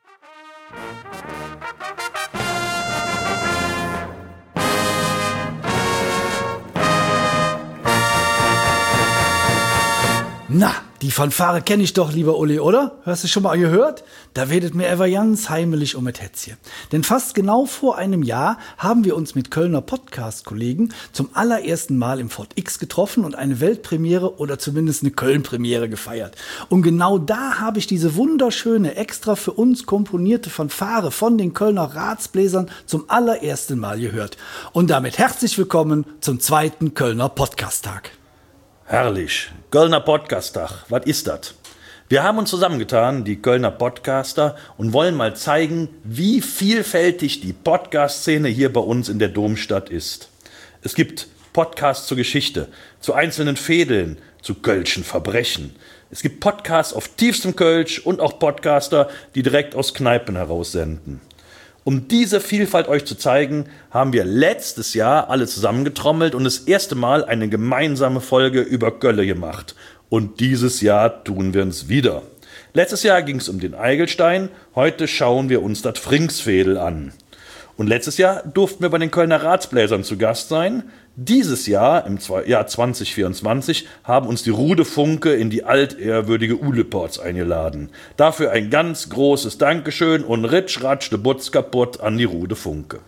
Na, die Fanfare kenne ich doch, lieber Uli, oder? Hast du schon mal gehört? Da werdet mir ever ganz heimelig mit Hetzje. Denn fast genau vor einem Jahr haben wir uns mit Kölner Podcast-Kollegen zum allerersten Mal im Fort X getroffen und eine Weltpremiere oder zumindest eine Köln-Premiere gefeiert. Und genau da habe ich diese wunderschöne, extra für uns komponierte Fanfare von den Kölner Ratsbläsern zum allerersten Mal gehört. Und damit herzlich willkommen zum zweiten Kölner Podcast-Tag. Herrlich. Kölner Podcast-Tag. Was ist das? Wir haben uns zusammengetan, die Kölner Podcaster, und wollen mal zeigen, wie vielfältig die Podcast-Szene hier bei uns in der Domstadt ist. Es gibt Podcasts zur Geschichte, zu einzelnen Fädeln, zu Kölschen Verbrechen. Es gibt Podcasts auf tiefstem Kölsch und auch Podcaster, die direkt aus Kneipen heraussenden. Um diese Vielfalt euch zu zeigen, haben wir letztes Jahr alle zusammengetrommelt und das erste Mal eine gemeinsame Folge über Kölle gemacht. Und dieses Jahr tun wir es wieder. Letztes Jahr ging es um den Eigelstein, heute schauen wir uns das Pfringsfädel an. Und letztes Jahr durften wir bei den Kölner Ratsbläsern zu Gast sein. Dieses Jahr, im Jahr 2024, haben uns die Rude Funke in die altehrwürdige Uleports eingeladen. Dafür ein ganz großes Dankeschön und ritsch, ratsch, de Butz kaputt an die Rude Funke.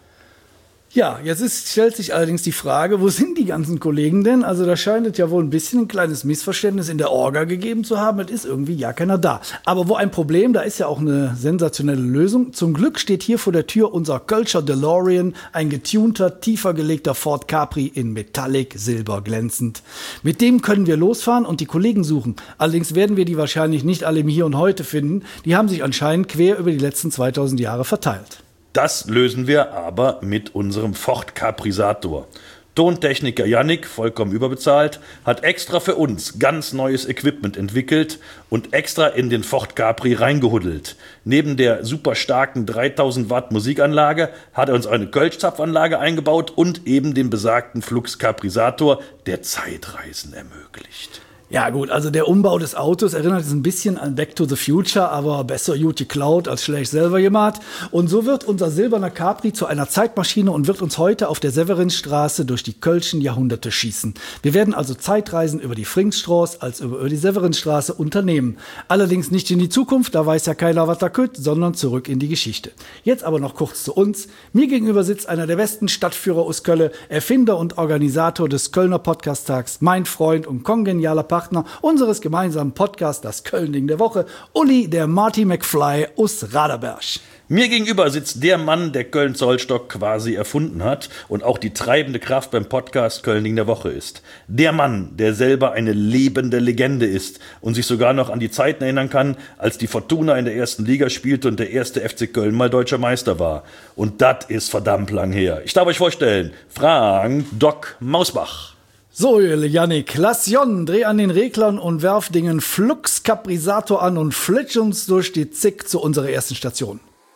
Ja, stellt sich allerdings die Frage, wo sind die ganzen Kollegen denn? Also da scheint es ja wohl ein bisschen ein kleines Missverständnis in der Orga gegeben zu haben. Es ist irgendwie ja keiner da. Aber wo ein Problem, da ist ja auch eine sensationelle Lösung. Zum Glück steht hier vor der Tür unser Kölscher DeLorean, ein getunter, tiefer gelegter Ford Capri in Metallic, silber glänzend. Mit dem können wir losfahren und die Kollegen suchen. Allerdings werden wir die wahrscheinlich nicht alle im Hier und Heute finden. Die haben sich anscheinend quer über die letzten 2000 Jahre verteilt. Das lösen wir aber mit unserem Ford Caprisator. Tontechniker Yannick, vollkommen überbezahlt, hat extra für uns ganz neues Equipment entwickelt und extra in den Ford Capri reingehuddelt. Neben der super starken 3000 Watt Musikanlage hat er uns eine Kölschzapfanlage eingebaut und eben den besagten Flux Caprisator, der Zeitreisen ermöglicht. Ja gut, also der Umbau des Autos erinnert jetzt ein bisschen an Back to the Future, aber besser gut geklaut als schlecht selber gemacht. Und so wird unser silberner Capri zu einer Zeitmaschine und wird uns heute auf der Severinstraße durch die Kölschen Jahrhunderte schießen. Wir werden also Zeitreisen über die Pfringsstraße als über die Severinstraße unternehmen. Allerdings nicht in die Zukunft, da weiß ja keiner, was da kütt, sondern zurück in die Geschichte. Jetzt aber noch kurz zu uns. Mir gegenüber sitzt einer der besten Stadtführer aus Köln, Erfinder und Organisator des Kölner Podcast-Tags, mein Freund und kongenialer Partner unseres gemeinsamen Podcasts, das Köln-Ding der Woche, Uli, der Marty McFly aus Raderberg. Mir gegenüber sitzt der Mann, der Köln-Zollstock quasi erfunden hat und auch die treibende Kraft beim Podcast Köln-Ding der Woche ist. Der Mann, der selber eine lebende Legende ist und sich sogar noch an die Zeiten erinnern kann, als die Fortuna in der ersten Liga spielte und der erste FC Köln mal deutscher Meister war. Und das ist verdammt lang her. Ich darf euch vorstellen, Frank Doc Mausbach. So, Yannick, lass Jon, dreh an den Reglern und werf den Flux Caprisator an und flitsch uns durch die Zick zu unserer ersten Station.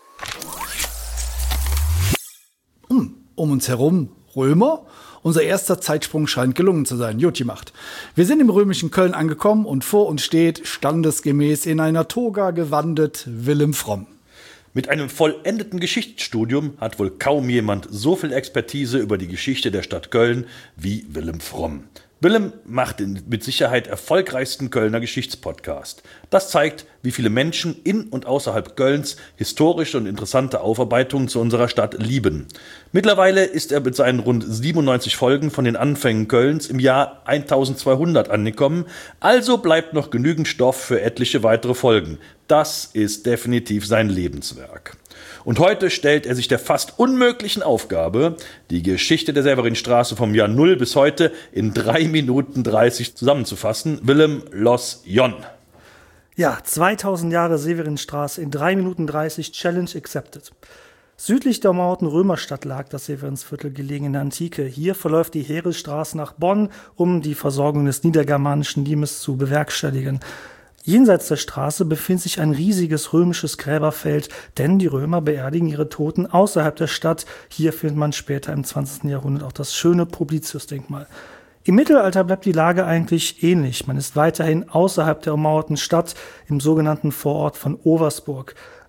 Um uns herum Römer. Unser erster Zeitsprung scheint gelungen zu sein. Gut gemacht. Wir sind im römischen Köln angekommen und vor uns steht, standesgemäß in einer Toga gewandet, Willem Fromm. Mit einem vollendeten Geschichtsstudium hat wohl kaum jemand so viel Expertise über die Geschichte der Stadt Köln wie Willem Fromm. Willem macht den mit Sicherheit erfolgreichsten Kölner Geschichtspodcast. Das zeigt, wie viele Menschen in und außerhalb Kölns historische und interessante Aufarbeitungen zu unserer Stadt lieben. Mittlerweile ist er mit seinen rund 97 Folgen von den Anfängen Kölns im Jahr 1200 angekommen, also bleibt noch genügend Stoff für etliche weitere Folgen. Das ist definitiv sein Lebenswerk. Und heute stellt er sich der fast unmöglichen Aufgabe, die Geschichte der Severinstraße vom Jahr 0 bis heute in 3 Minuten 30 zusammenzufassen. Willem, los Jon. Ja, 2000 Jahre Severinstraße in 3 Minuten 30, Challenge accepted. Südlich der ummauerten Römerstadt lag das Severinsviertel gelegen in der Antike. Hier verläuft die Heeresstraße nach Bonn, um die Versorgung des niedergermanischen Limes zu bewerkstelligen. Jenseits der Straße befindet sich ein riesiges römisches Gräberfeld, denn die Römer beerdigen ihre Toten außerhalb der Stadt. Hier findet man später im 20. Jahrhundert auch das schöne Publicius-Denkmal. Im Mittelalter bleibt die Lage eigentlich ähnlich. Man ist weiterhin außerhalb der ummauerten Stadt im sogenannten Vorort von Oversburg.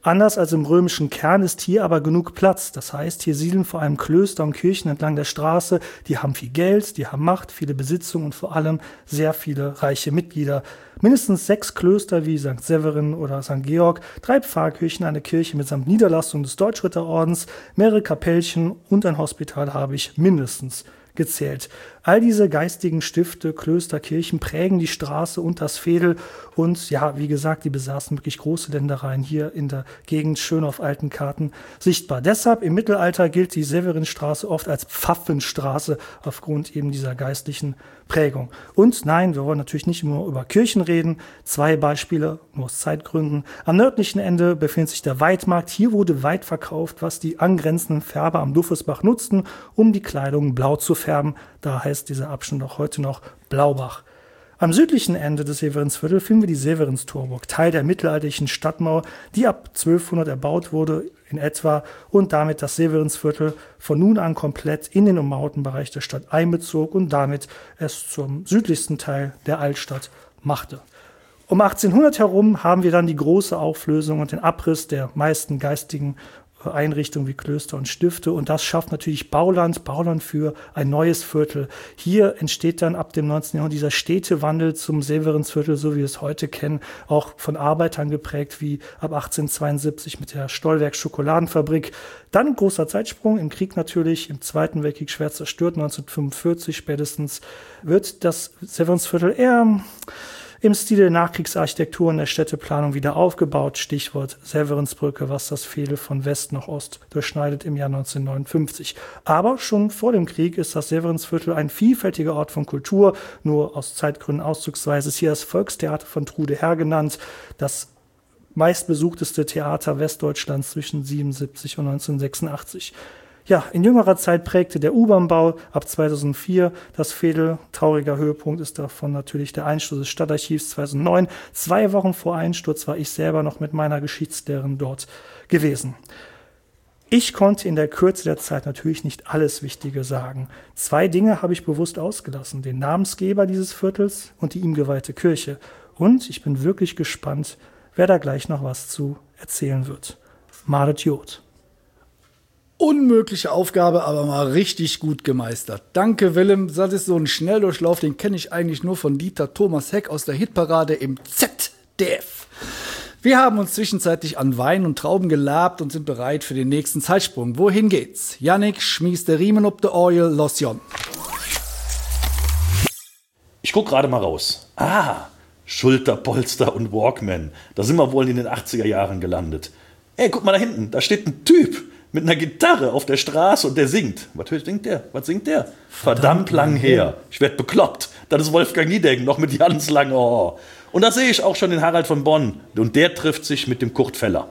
Anders als im römischen Kern ist hier aber genug Platz. Das heißt, hier siedeln vor allem Klöster und Kirchen entlang der Straße. Die haben viel Geld, die haben Macht, viele Besitzungen und vor allem sehr viele reiche Mitglieder. Mindestens 6 Klöster wie St. Severin oder St. Georg, 3 Pfarrkirchen, eine Kirche mitsamt Niederlassung des Deutschritterordens, mehrere Kapellchen und ein Hospital habe ich mindestens gezählt. All diese geistigen Stifte, Klöster, Kirchen prägen die Straße und das Veedel und ja, wie gesagt, die besaßen wirklich große Ländereien hier in der Gegend, schön auf alten Karten sichtbar. Deshalb im Mittelalter gilt die Severinstraße oft als Pfaffenstraße aufgrund eben dieser geistlichen Prägung. Und nein, wir wollen natürlich nicht nur über Kirchen reden. 2 Beispiele, nur aus Zeitgründen. Am nördlichen Ende befindet sich der Weidmarkt. Hier wurde Weid verkauft, was die angrenzenden Färber am Duffesbach nutzten, um die Kleidung blau zu färben. Da heißt dieser Abschnitt auch heute noch Blaubach. Am südlichen Ende des Severinsviertels finden wir die Severinstorburg, Teil der mittelalterlichen Stadtmauer, die ab 1200 erbaut wurde in etwa und damit das Severinsviertel von nun an komplett in den ummauerten Bereich der Stadt einbezog und damit es zum südlichsten Teil der Altstadt machte. Um 1800 herum haben wir dann die große Auflösung und den Abriss der meisten geistigen Einrichtungen wie Klöster und Stifte und das schafft natürlich Bauland für ein neues Viertel. Hier entsteht dann ab dem 19. Jahrhundert dieser Städtewandel zum Severinsviertel, so wie wir es heute kennen, auch von Arbeitern geprägt, wie ab 1872 mit der Stollwerk Schokoladenfabrik. Dann großer Zeitsprung im Krieg natürlich, im Zweiten Weltkrieg schwer zerstört, 1945 spätestens, wird das Severinsviertel eher im Stil der Nachkriegsarchitektur und der Städteplanung wieder aufgebaut. Stichwort Severinsbrücke, was das Veedel von West nach Ost durchschneidet im Jahr 1959. Aber schon vor dem Krieg ist das Severinsviertel ein vielfältiger Ort von Kultur, nur aus Zeitgründen auszugsweise ist hier das Volkstheater von Trude Herr genannt, das meistbesuchteste Theater Westdeutschlands zwischen 1977 und 1986. Ja, in jüngerer Zeit prägte der U-Bahn-Bau ab 2004 das Veedel. Trauriger Höhepunkt ist davon natürlich der Einsturz des Stadtarchivs 2009. 2 Wochen vor Einsturz war ich selber noch mit meiner Geschichtslehrerin dort gewesen. Ich konnte in der Kürze der Zeit natürlich nicht alles Wichtige sagen. 2 Dinge habe ich bewusst ausgelassen. Den Namensgeber dieses Viertels und die ihm geweihte Kirche. Und ich bin wirklich gespannt, wer da gleich noch was zu erzählen wird. Madet Jod. Unmögliche Aufgabe, aber mal richtig gut gemeistert. Danke, Willem. Das ist so ein Schnelldurchlauf, den kenne ich eigentlich nur von Dieter Thomas Heck aus der Hitparade im ZDF. Wir haben uns zwischenzeitlich an Wein und Trauben gelabt und sind bereit für den nächsten Zeitsprung. Wohin geht's? Yannick, schmiest der Riemen ob de Oil, los Jon. Ich guck gerade mal raus. Schulterpolster und Walkman. Da sind wir wohl in den 80er Jahren gelandet. Ey, guck mal da hinten, da steht ein Typ mit einer Gitarre auf der Straße und der singt. Was singt der? Verdammt lang her. Ich werd bekloppt. Das ist Wolfgang Niedecken, noch mit ganz langen Ohr. Und da sehe ich auch schon den Harald von Bonn. Und der trifft sich mit dem Kurt Feller.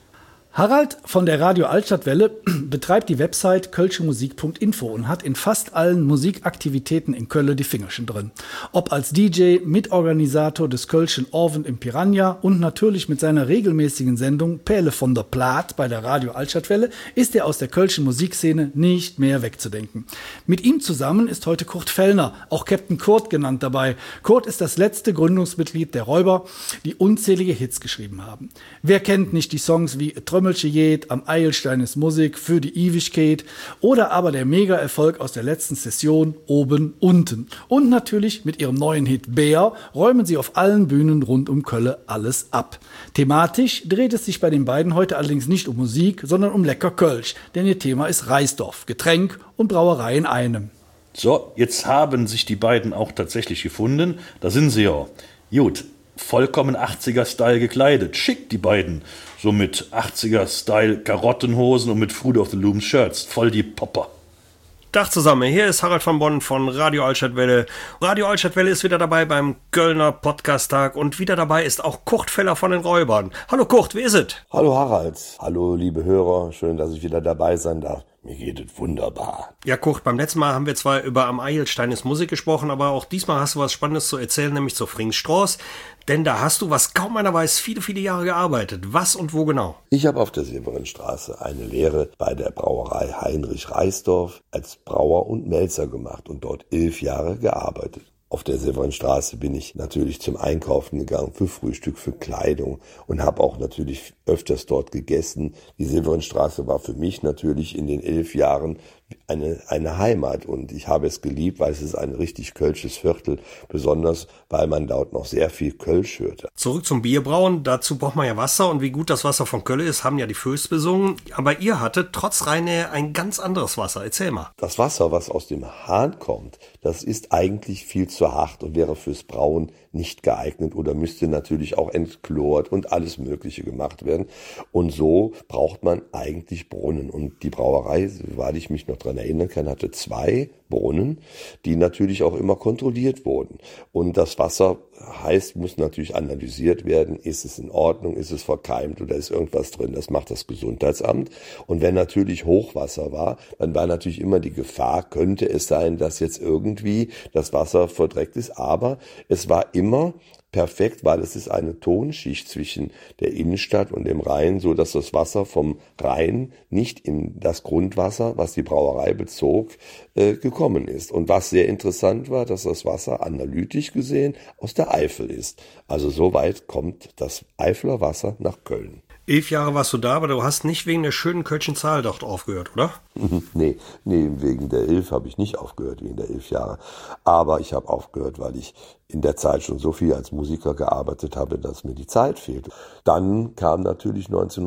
Harald von der Radio Altstadtwelle betreibt die Website kölschemusik.info und hat in fast allen Musikaktivitäten in Köln die Fingerchen drin. Ob als DJ, Mitorganisator des Kölschen Orvent im Piranha und natürlich mit seiner regelmäßigen Sendung Perle von der Plaat bei der Radio Altstadtwelle ist er aus der Kölschen Musikszene nicht mehr wegzudenken. Mit ihm zusammen ist heute Kurt Fellner, auch Captain Kurt genannt, dabei. Kurt ist das letzte Gründungsmitglied der Räuber, die unzählige Hits geschrieben haben. Wer kennt nicht die Songs wie Trömmelche Jed, Am Eilstein ist Musik, Für die Ewigkeit oder aber der Mega-Erfolg aus der letzten Session Oben, Unten. Und natürlich mit ihrem neuen Hit Bär räumen sie auf allen Bühnen rund um Kölle alles ab. Thematisch dreht es sich bei den beiden heute allerdings nicht um Musik, sondern um lecker Kölsch, denn ihr Thema ist Reisdorf, Getränk und Brauerei in einem. So, jetzt haben sich die beiden auch tatsächlich gefunden. Da sind sie ja. Gut, vollkommen 80er-Style gekleidet. Schick, die beiden. So mit 80er-Style Karottenhosen und mit Fruit of the Loom Shirts. Voll die Popper. Tag zusammen, hier ist Harald von Bonn von Radio Altstadtwelle. Radio Altstadtwelle ist wieder dabei beim Kölner Podcast-Tag und wieder dabei ist auch Kurt Feller von den Räubern. Hallo Kurt, wie ist es? Hallo Harald, hallo liebe Hörer, schön, dass ich wieder dabei sein darf. Mir geht es wunderbar. Ja Kurt, beim letzten Mal haben wir zwar über Am Eilstein ist Musik gesprochen, aber auch diesmal hast du was Spannendes zu erzählen, nämlich zur Fringsstraße. Denn da hast du, was kaum einer weiß, viele, viele Jahre gearbeitet. Was und wo genau? Ich habe auf der Severinstraße eine Lehre bei der Brauerei Heinrich Reisdorf als Brauer und Melzer gemacht und dort 11 Jahre gearbeitet. Auf der Severinstraße bin ich natürlich zum Einkaufen gegangen, für Frühstück, für Kleidung und habe auch natürlich öfters dort gegessen. Die Severinstraße war für mich natürlich in den 11 Jahren eine Heimat und ich habe es geliebt, weil es ist ein richtig kölsches Viertel, besonders weil man dort noch sehr viel Kölsch hörte. Zurück zum Bierbrauen, dazu braucht man ja Wasser und wie gut das Wasser von Köln ist, haben ja die Vögel besungen, aber ihr hattet trotz Rheine ein ganz anderes Wasser, erzähl mal. Das Wasser, was aus dem Hahn kommt, das ist eigentlich viel zu hart und wäre fürs Brauen nicht geeignet oder müsste natürlich auch entchlort und alles Mögliche gemacht werden. Und so braucht man eigentlich Brunnen. Und die Brauerei, soweit ich mich noch dran erinnern kann, hatte 2 Brunnen, die natürlich auch immer kontrolliert wurden. Und das Wasser muss natürlich analysiert werden. Ist es in Ordnung? Ist es verkeimt oder ist irgendwas drin? Das macht das Gesundheitsamt. Und wenn natürlich Hochwasser war, dann war natürlich immer die Gefahr, könnte es sein, dass jetzt irgendwie das Wasser verdreckt ist. Aber es war immer perfekt, weil es ist eine Tonschicht zwischen der Innenstadt und dem Rhein, so dass das Wasser vom Rhein nicht in das Grundwasser, was die Brauerei bezog, gekommen ist. Und was sehr interessant war, dass das Wasser analytisch gesehen aus der Eifel ist. Also so weit kommt das Eifeler Wasser nach Köln. 11 Jahre warst du da, aber du hast nicht wegen der schönen kölschen Zahl dort aufgehört, oder? Nee, wegen der 11 habe ich nicht aufgehört, wegen der 11 Jahre. Aber ich habe aufgehört, weil ich in der Zeit schon so viel als Musiker gearbeitet habe, dass mir die Zeit fehlte. Dann kam natürlich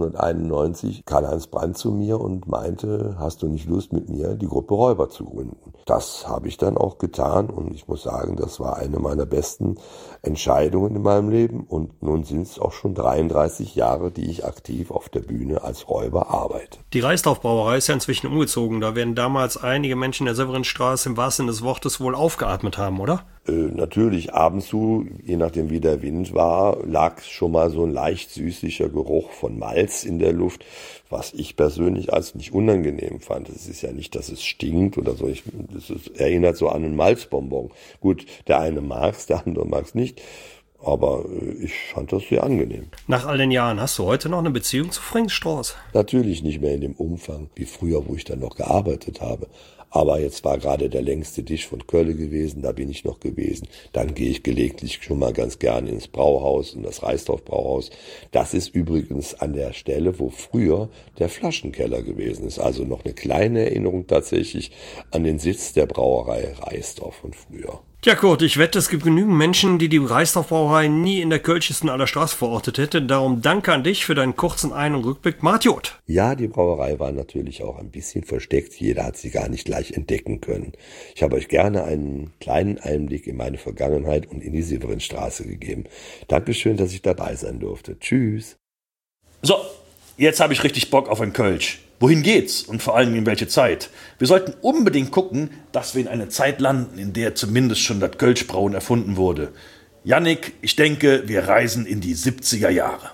1991 Karl-Heinz Brandt zu mir und meinte, hast du nicht Lust mit mir die Gruppe Räuber zu gründen? Das habe ich dann auch getan und ich muss sagen, das war eine meiner besten Entscheidungen in meinem Leben und nun sind es auch schon 33 Jahre, die ich aktiv auf der Bühne als Räuber arbeite. Die Reisdorf-Brauerei ist ja inzwischen umgezogen. Da werden damals einige Menschen der Severinstraße im wahrsten Sinne des Wortes wohl aufgeatmet haben, oder? Natürlich ab und zu, je nachdem wie der Wind war, lag schon mal so ein leicht süßlicher Geruch von Malz in der Luft, was ich persönlich als nicht unangenehm fand. Es ist ja nicht, dass es stinkt oder so. Es erinnert so an einen Malzbonbon. Gut, der eine mag's, der andere mag's nicht. Aber ich fand das sehr angenehm. Nach all den Jahren, hast du heute noch eine Beziehung zu Frank Strauß? Natürlich nicht mehr in dem Umfang wie früher, wo ich dann noch gearbeitet habe. Aber jetzt war gerade der längste Tisch von Köln gewesen, da bin ich noch gewesen. Dann gehe ich gelegentlich schon mal ganz gerne ins Brauhaus, in das Reisdorf-Brauhaus. Das ist übrigens an der Stelle, wo früher der Flaschenkeller gewesen ist. Also noch eine kleine Erinnerung tatsächlich an den Sitz der Brauerei Reisdorf von früher. Tja Kurt, ich wette, es gibt genügend Menschen, die Reisdorf-Brauerei nie in der kölschesten aller Straße verortet hätte. Darum danke an dich für deinen kurzen Ein- und Rückblick. Martiot. Ja, die Brauerei war natürlich auch ein bisschen versteckt. Jeder hat sie gar nicht gleich entdecken können. Ich habe euch gerne einen kleinen Einblick in meine Vergangenheit und in die Severinstraße gegeben. Dankeschön, dass ich dabei sein durfte. Tschüss. So, jetzt habe ich richtig Bock auf ein Kölsch. Wohin geht's und vor allem in welche Zeit? Wir sollten unbedingt gucken, dass wir in eine Zeit landen, in der zumindest schon das Kölschbrauen erfunden wurde. Jannik, ich denke, wir reisen in die 70er Jahre.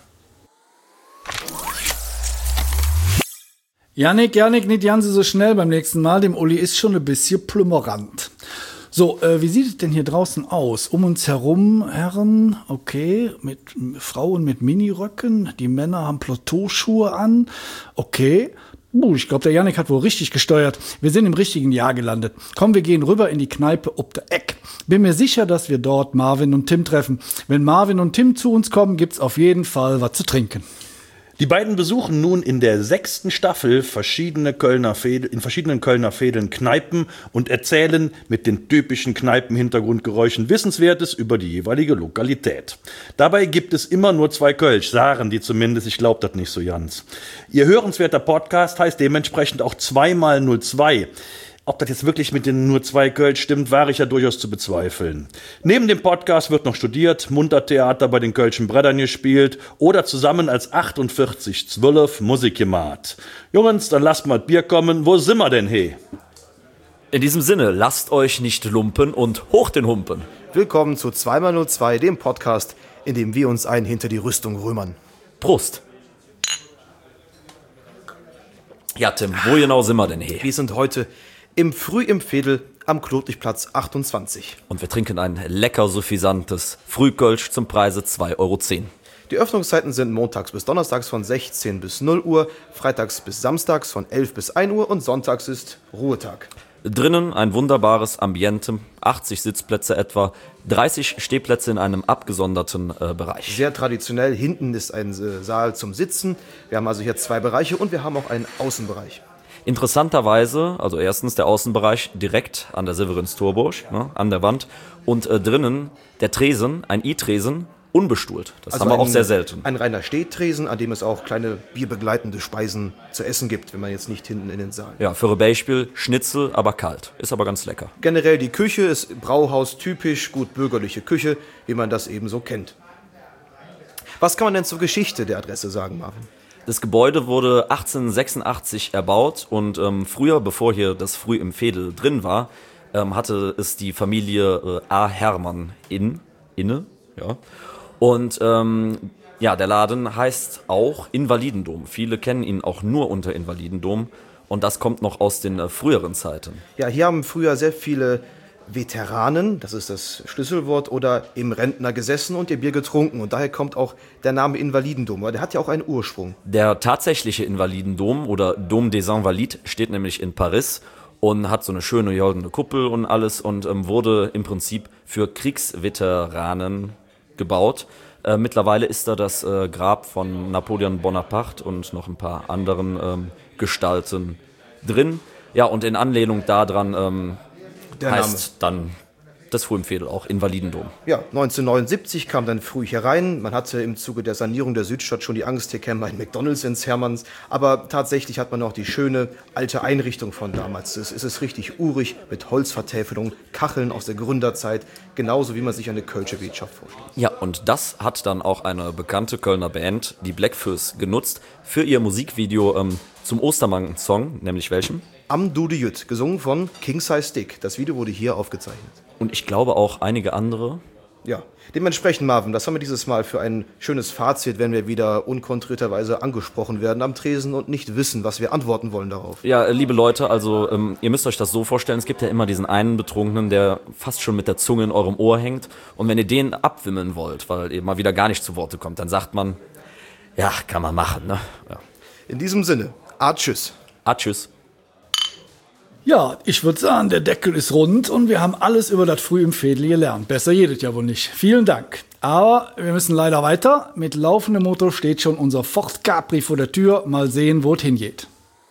Jannik, nicht ganz so schnell beim nächsten Mal. Dem Uli ist schon ein bisschen plümmerant. So, wie sieht es denn hier draußen aus? Um uns herum, Herren, okay, mit Frauen mit Miniröcken, die Männer haben Plateauschuhe an, okay. Ich glaube, der Jannik hat wohl richtig gesteuert. Wir sind im richtigen Jahr gelandet. Komm, wir gehen rüber in die Kneipe ob der Eck. Bin mir sicher, dass wir dort Marvin und Tim treffen. Wenn Marvin und Tim zu uns kommen, gibt's auf jeden Fall was zu trinken. Die beiden besuchen nun in der 6. Staffel in verschiedenen Kölner Fädeln Kneipen und erzählen mit den typischen Kneipen-Hintergrundgeräuschen Wissenswertes über die jeweilige Lokalität. Dabei gibt es immer nur 2 Kölsch, sagen die zumindest, ich glaube das nicht so ganz. Ihr hörenswerter Podcast heißt dementsprechend auch 2x02. Ob das jetzt wirklich mit den nur 2 Kölsch stimmt, wage ich ja durchaus zu bezweifeln. Neben dem Podcast wird noch studiert, Muntertheater bei den Kölschen Brettern gespielt oder zusammen als 4812 Musik gemacht. Jungens, dann lasst mal Bier kommen. Wo sind wir denn, he? In diesem Sinne, lasst euch nicht lumpen und hoch den Humpen. Willkommen zu 2x02, dem Podcast, in dem wir uns einen hinter die Rüstung römern. Prost. Ja, Tim, wo genau sind wir denn hier? Wir sind heute im Veedel am Klotlichplatz 28. Und wir trinken ein lecker suffisantes Frühkölsch zum Preise 2,10 €. Die Öffnungszeiten sind montags bis donnerstags von 16 bis 0 Uhr, freitags bis samstags von 11 bis 1 Uhr und sonntags ist Ruhetag. Drinnen ein wunderbares Ambiente, 80 Sitzplätze etwa, 30 Stehplätze in einem abgesonderten Bereich. Sehr traditionell. Hinten ist ein Saal zum Sitzen. Wir haben also hier 2 Bereiche und wir haben auch einen Außenbereich. Interessanterweise, also erstens der Außenbereich direkt an der Severinstorburg, ne, an der Wand, und drinnen der Tresen, ein I-Tresen, unbestuhlt. Das Also haben wir auch sehr selten. Ein reiner Stehtresen, an dem es auch kleine bierbegleitende Speisen zu essen gibt, wenn man jetzt nicht hinten in den Saal. Ja, für ein Beispiel Schnitzel, aber kalt. Ist aber ganz lecker. Generell die Küche ist Brauhaus typisch, gut bürgerliche Küche, wie man das eben so kennt. Was kann man denn zur Geschichte der Adresse sagen, Marvin? Das Gebäude wurde 1886 erbaut und früher, bevor hier das Früh im Veedel drin war, hatte es die Familie A. Hermann inne. Ja. Und der Laden heißt auch Invalidendom. Viele kennen ihn auch nur unter Invalidendom. Und das kommt noch aus den früheren Zeiten. Ja, hier haben früher sehr viele Veteranen, das ist das Schlüsselwort, oder im Rentner gesessen und ihr Bier getrunken. Und daher kommt auch der Name Invalidendom, weil der hat ja auch einen Ursprung. Der tatsächliche Invalidendom oder Dom des Invalides steht nämlich in Paris und hat so eine schöne goldene Kuppel und alles und wurde im Prinzip für Kriegsveteranen gebaut. Mittlerweile ist da das Grab von Napoleon Bonaparte und noch ein paar anderen Gestalten drin. Ja, und in Anlehnung daran heißt dann das Früh im Veedel auch Invalidendom. Ja, 1979 kam dann Früh hier rein. Man hatte im Zuge der Sanierung der Südstadt schon die Angst, hier käme ein McDonald's ins Hermanns. Aber tatsächlich hat man noch die schöne alte Einrichtung von damals. Es ist richtig urig mit Holzvertäfelung, Kacheln aus der Gründerzeit, genauso wie man sich eine Kölsche Wirtschaft vorstellt. Ja, und das hat dann auch eine bekannte Kölner Band, die Blackfoes, genutzt für ihr Musikvideo zum Ostermann-Song, nämlich welchem? Am Du de Jüt, gesungen von King Size Dick. Das Video wurde hier aufgezeichnet. Und ich glaube auch einige andere. Ja, dementsprechend, Marvin, das haben wir dieses Mal für ein schönes Fazit, wenn wir wieder unkontrierterweise angesprochen werden am Tresen und nicht wissen, was wir antworten wollen darauf. Ja, liebe Leute, also ihr müsst euch das so vorstellen, es gibt ja immer diesen einen Betrunkenen, der fast schon mit der Zunge in eurem Ohr hängt. Und wenn ihr den abwimmeln wollt, weil ihr mal wieder gar nicht zu Worte kommt, dann sagt man, ja, kann man machen, ne? Ja. In diesem Sinne, tschüss. Tschüss. Ja, ich würde sagen, der Deckel ist rund und wir haben alles über das Früh im Veedel gelernt. Besser jedes ja wohl nicht. Vielen Dank. Aber wir müssen leider weiter. Mit laufendem Motor steht schon unser Ford Capri vor der Tür. Mal sehen, wo es hingeht.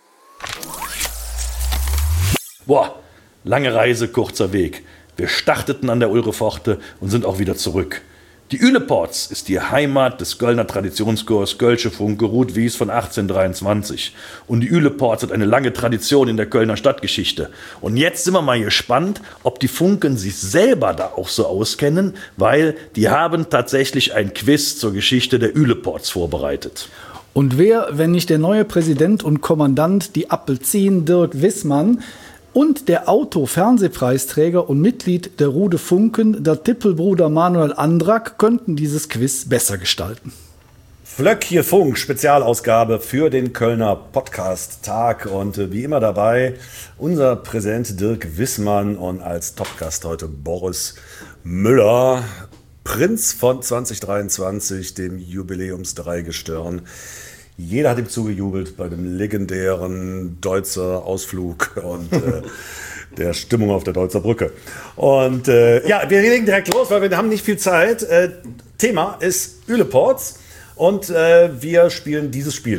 Boah, lange Reise, kurzer Weg. Wir starteten an der Ulreforte und sind auch wieder zurück. Die Üleports ist die Heimat des Kölner Traditionschors Kölsche Funke Rudwies von 1823. Und die Üleports hat eine lange Tradition in der Kölner Stadtgeschichte. Und jetzt sind wir mal gespannt, ob die Funken sich selber da auch so auskennen, weil die haben tatsächlich ein Quiz zur Geschichte der Üleports vorbereitet. Und wer, wenn nicht der neue Präsident und Kommandant, die Appelzin Dirk Wissmann, und der Auto-Fernsehpreisträger und Mitglied der Rude Funken, der Tippelbruder Manuel Andrak, könnten dieses Quiz besser gestalten. Flöckje Funk, Spezialausgabe für den Kölner Podcast-Tag. Und wie immer dabei unser Präsident Dirk Wissmann und als Topgast heute Boris Müller, Prinz von 2023, dem Jubiläums-Dreigestirn. Jeder hat ihm zugejubelt bei dem legendären Deutzer Ausflug und der Stimmung auf der Deutzer Brücke. Und wir legen direkt los, weil wir haben nicht viel Zeit. Thema ist Üleports und wir spielen dieses Spiel.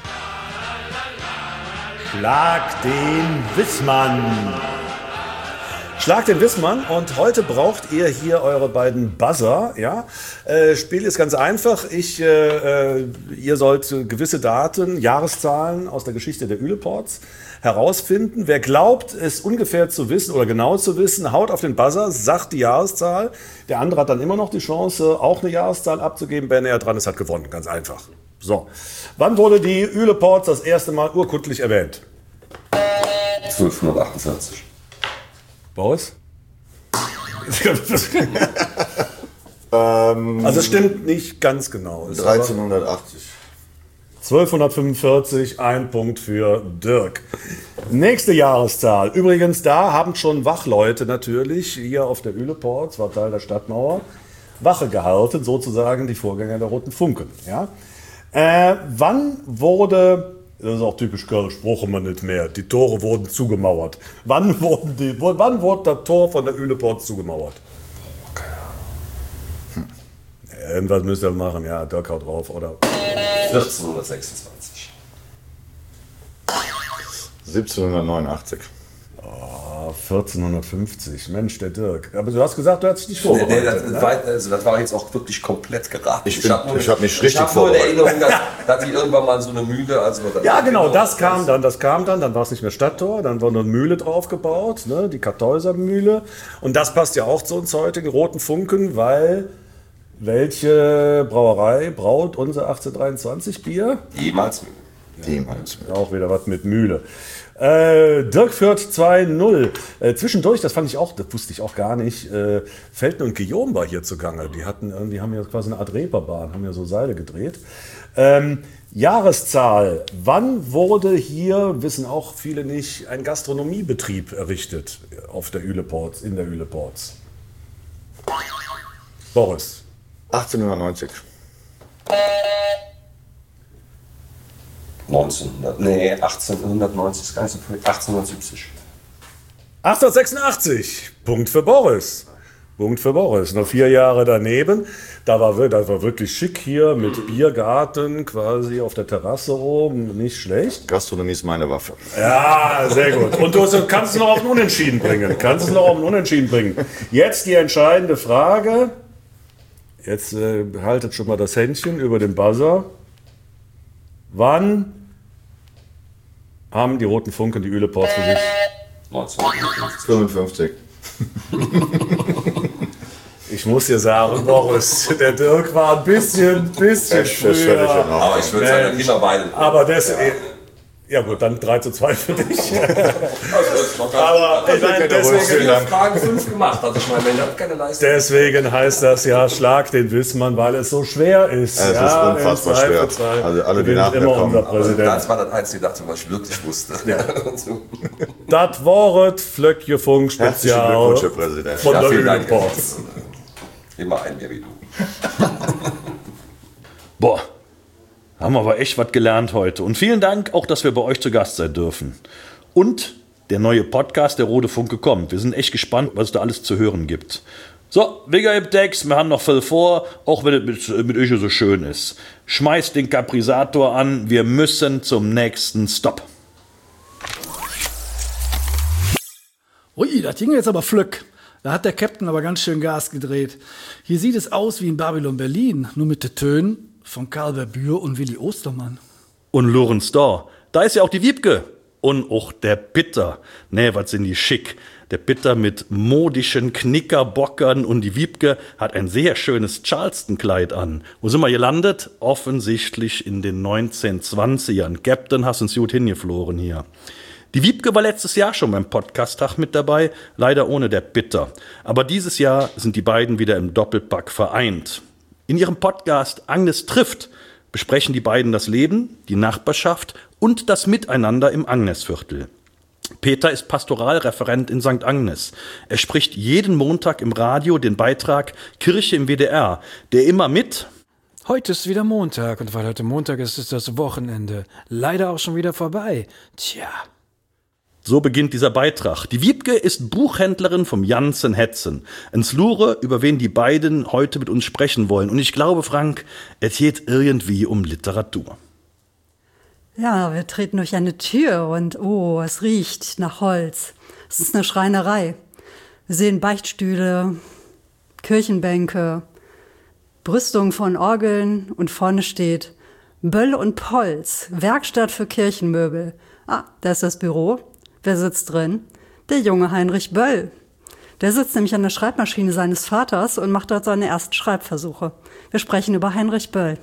Schlag den Wissmann. Schlag den Wissmann und heute braucht ihr hier eure beiden Buzzer. Ja? Spiel ist ganz einfach. Ihr sollt gewisse Daten, Jahreszahlen aus der Geschichte der Üleports herausfinden. Wer glaubt, es ungefähr zu wissen oder genau zu wissen, haut auf den Buzzer, sagt die Jahreszahl. Der andere hat dann immer noch die Chance, auch eine Jahreszahl abzugeben. Wer näher dran ist, hat gewonnen. Ganz einfach. So. Wann wurde die Üleports das erste Mal urkundlich erwähnt? 1248. Boris? Also es stimmt nicht ganz genau. 1380. 1245, ein Punkt für Dirk. Nächste Jahreszahl. Übrigens, da haben schon Wachleute natürlich hier auf der Üleport, war Teil der Stadtmauer, Wache gehalten, sozusagen die Vorgänger der Roten Funken. Ja? Wann wurde Das ist auch typisch Kölsch, brauchen wir nicht mehr. Die Tore wurden zugemauert. Wann wurde das Tor von der Üleport zugemauert? Irgendwas müsst ihr machen, ja, Dirk haut drauf, oder? 1426. 1789. 1450. Mensch, der Dirk. Aber du hast gesagt, du hast dich nicht vorbereitet. Das war jetzt auch wirklich komplett geraten. Ich habe mich richtig Ich habe nur in Erinnerung, dass die irgendwann mal so eine Mühle... Ja, genau, das kam dann war es nicht mehr Stadttor, dann wurde eine Mühle draufgebaut, ne, die Kartäuser Mühle. Und das passt ja auch zu uns heute, den Roten Funken, weil welche Brauerei braut unser 1823 Bier? Jemals. Auch wieder was mit Mühle. Dirk führt 2-0. Zwischendurch, das wusste ich auch gar nicht, Felten und Guillaume war hier zugange. Die haben ja quasi eine Art Reeperbahn, haben ja so Seile gedreht. Jahreszahl. Wann wurde hier, wissen auch viele nicht, ein Gastronomiebetrieb errichtet in der Üleports? Boris. 1890. 1890 ist gar nicht so viel. 1870. 1886. Punkt für Boris. Noch 4 Jahre daneben. Da war wirklich schick hier mit Biergarten quasi auf der Terrasse oben. Nicht schlecht. Gastronomie ist meine Waffe. Ja, sehr gut. Und du kannst es noch auf ein Unentschieden bringen. Jetzt die entscheidende Frage. Jetzt haltet schon mal das Händchen über den Buzzer. Wann haben die Roten Funken die Üleport für sich? 1955. Ich muss dir sagen, Boris, der Dirk war ein bisschen früher. Aber ich würde sagen, mittlerweile. Aber ja gut, dann 3:2 für dich. Aber deswegen Fragen 5 gemacht. Also ich meine, wenn das keine Leistung. Deswegen heißt das ja, schlag den Wissmann, weil es so schwer ist. Es ist unfassbar schwer. Also alle, die nachher kommen. Das war das Einzige, was ich wirklich wusste. Ja. Das Wort Flöckje Funk Spezial. Herzlichen Glückwunsch, Herr Präsident. Von der vielen Dank. Üleport. Immer ein mehr wie du. Boah, haben wir aber echt was gelernt heute. Und vielen Dank auch, dass wir bei euch zu Gast sein dürfen. Und der neue Podcast, der Rote Funke, kommt. Wir sind echt gespannt, was es da alles zu hören gibt. So, Wigger im Text, wir haben noch viel vor, auch wenn es mit euch so schön ist. Schmeißt den Kaprisator an, wir müssen zum nächsten Stopp. Ui, das ging jetzt aber flück. Da hat der Captain aber ganz schön Gas gedreht. Hier sieht es aus wie in Babylon Berlin, nur mit den Tönen von Karl Verbür und Willi Ostermann. Und Lorenz da ist ja auch die Wiebke. Und auch der Bitter. Nee, was sind die schick. Der Bitter mit modischen Knickerbockern und die Wiebke hat ein sehr schönes Charleston-Kleid an. Wo sind wir gelandet? Offensichtlich in den 1920ern. Captain, hast uns gut hingeflogen hier. Die Wiebke war letztes Jahr schon beim Podcast-Tag mit dabei, leider ohne der Bitter. Aber dieses Jahr sind die beiden wieder im Doppelpack vereint. In ihrem Podcast Agnes trifft besprechen die beiden das Leben, die Nachbarschaft und das Miteinander im Agnesviertel. Peter ist Pastoralreferent in St. Agnes. Er spricht jeden Montag im Radio den Beitrag Kirche im WDR, der immer mit Heute ist wieder Montag und weil heute Montag ist, ist das Wochenende leider auch schon wieder vorbei. Tja. So beginnt dieser Beitrag. Die Wiebke ist Buchhändlerin vom Janssen Hetzen. Ein Slure, über wen die beiden heute mit uns sprechen wollen. Und ich glaube, Frank, es geht irgendwie um Literatur. Ja, wir treten durch eine Tür und es riecht nach Holz. Es ist eine Schreinerei. Wir sehen Beichtstühle, Kirchenbänke, Brüstung von Orgeln und vorne steht Böll und Polz, Werkstatt für Kirchenmöbel. Da ist das Büro. Wer sitzt drin? Der junge Heinrich Böll. Der sitzt nämlich an der Schreibmaschine seines Vaters und macht dort seine ersten Schreibversuche. Wir sprechen über Heinrich Böll.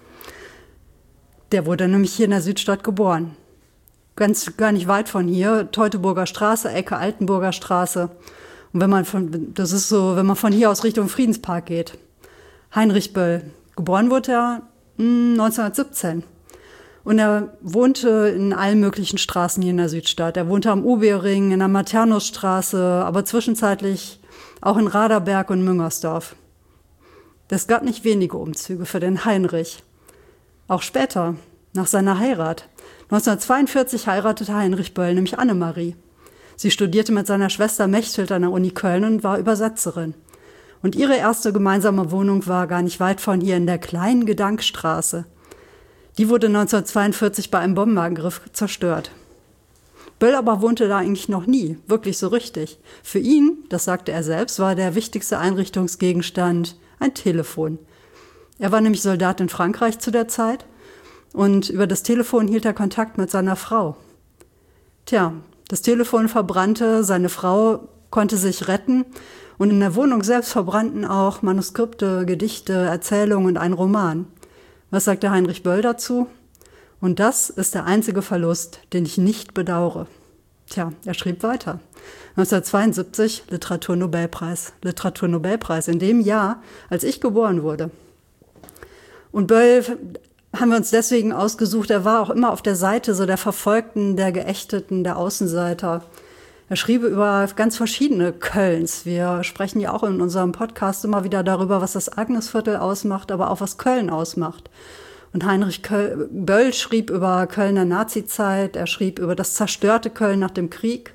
Der wurde nämlich hier in der Südstadt geboren. Gar nicht weit von hier, Teutoburger Straße, Ecke Altenburger Straße. Und wenn man von hier aus Richtung Friedenspark geht. Heinrich Böll. Geboren wurde er 1917. Und er wohnte in allen möglichen Straßen hier in der Südstadt. Er wohnte am Ubeering, in der Maternusstraße, aber zwischenzeitlich auch in Raderberg und Müngersdorf. Es gab nicht wenige Umzüge für den Heinrich. Auch später, nach seiner Heirat. 1942 heiratete Heinrich Böll nämlich Annemarie. Sie studierte mit seiner Schwester Mechthild an der Uni Köln und war Übersetzerin. Und ihre erste gemeinsame Wohnung war gar nicht weit von hier in der kleinen Gedankstraße. Die wurde 1942 bei einem Bombenangriff zerstört. Böll aber wohnte da eigentlich noch nie, wirklich so richtig. Für ihn, das sagte er selbst, war der wichtigste Einrichtungsgegenstand ein Telefon. Er war nämlich Soldat in Frankreich zu der Zeit und über das Telefon hielt er Kontakt mit seiner Frau. Tja, das Telefon verbrannte, seine Frau konnte sich retten und in der Wohnung selbst verbrannten auch Manuskripte, Gedichte, Erzählungen und ein Roman. Was sagte Heinrich Böll dazu? Und das ist der einzige Verlust, den ich nicht bedauere. Tja, er schrieb weiter. 1972 Literaturnobelpreis. Literaturnobelpreis in dem Jahr, als ich geboren wurde. Und Böll haben wir uns deswegen ausgesucht, er war auch immer auf der Seite so der Verfolgten, der Geächteten, der Außenseiter. Er schrieb über ganz verschiedene Kölns. Wir sprechen ja auch in unserem Podcast immer wieder darüber, was das Agnesviertel ausmacht, aber auch was Köln ausmacht. Und Heinrich Böll schrieb über Kölner Nazizeit, er schrieb über das zerstörte Köln nach dem Krieg,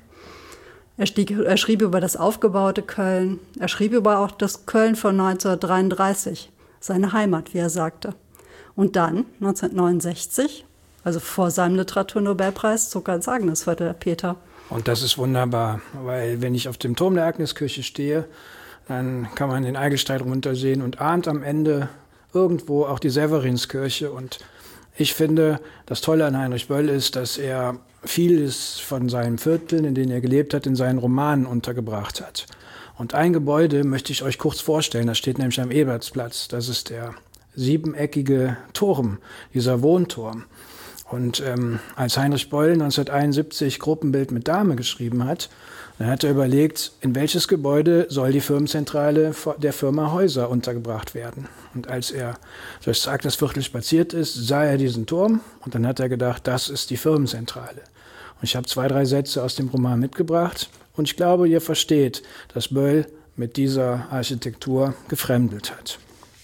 er schrieb über das aufgebaute Köln, er schrieb über auch das Köln von 1933, seine Heimat, wie er sagte. Und dann, 1969, also vor seinem Literaturnobelpreis, zog er ins Agnesviertel, der Peter. Und das ist wunderbar, weil wenn ich auf dem Turm der Agneskirche stehe, dann kann man den Eigelstein runtersehen und ahnt am Ende irgendwo auch die Severinskirche. Und ich finde, das Tolle an Heinrich Böll ist, dass er vieles von seinen Vierteln, in denen er gelebt hat, in seinen Romanen untergebracht hat. Und ein Gebäude möchte ich euch kurz vorstellen, das steht nämlich am Ebertsplatz. Das ist der 7-eckige Turm, dieser Wohnturm. Und als Heinrich Böll 1971 Gruppenbild mit Dame geschrieben hat, dann hat er überlegt, in welches Gebäude soll die Firmenzentrale der Firma Häuser untergebracht werden. Und als er durchs Agnesviertel spaziert ist, sah er diesen Turm und dann hat er gedacht, das ist die Firmenzentrale. Und ich habe 2, 3 Sätze aus dem Roman mitgebracht und ich glaube, ihr versteht, dass Böll mit dieser Architektur gefremdelt hat.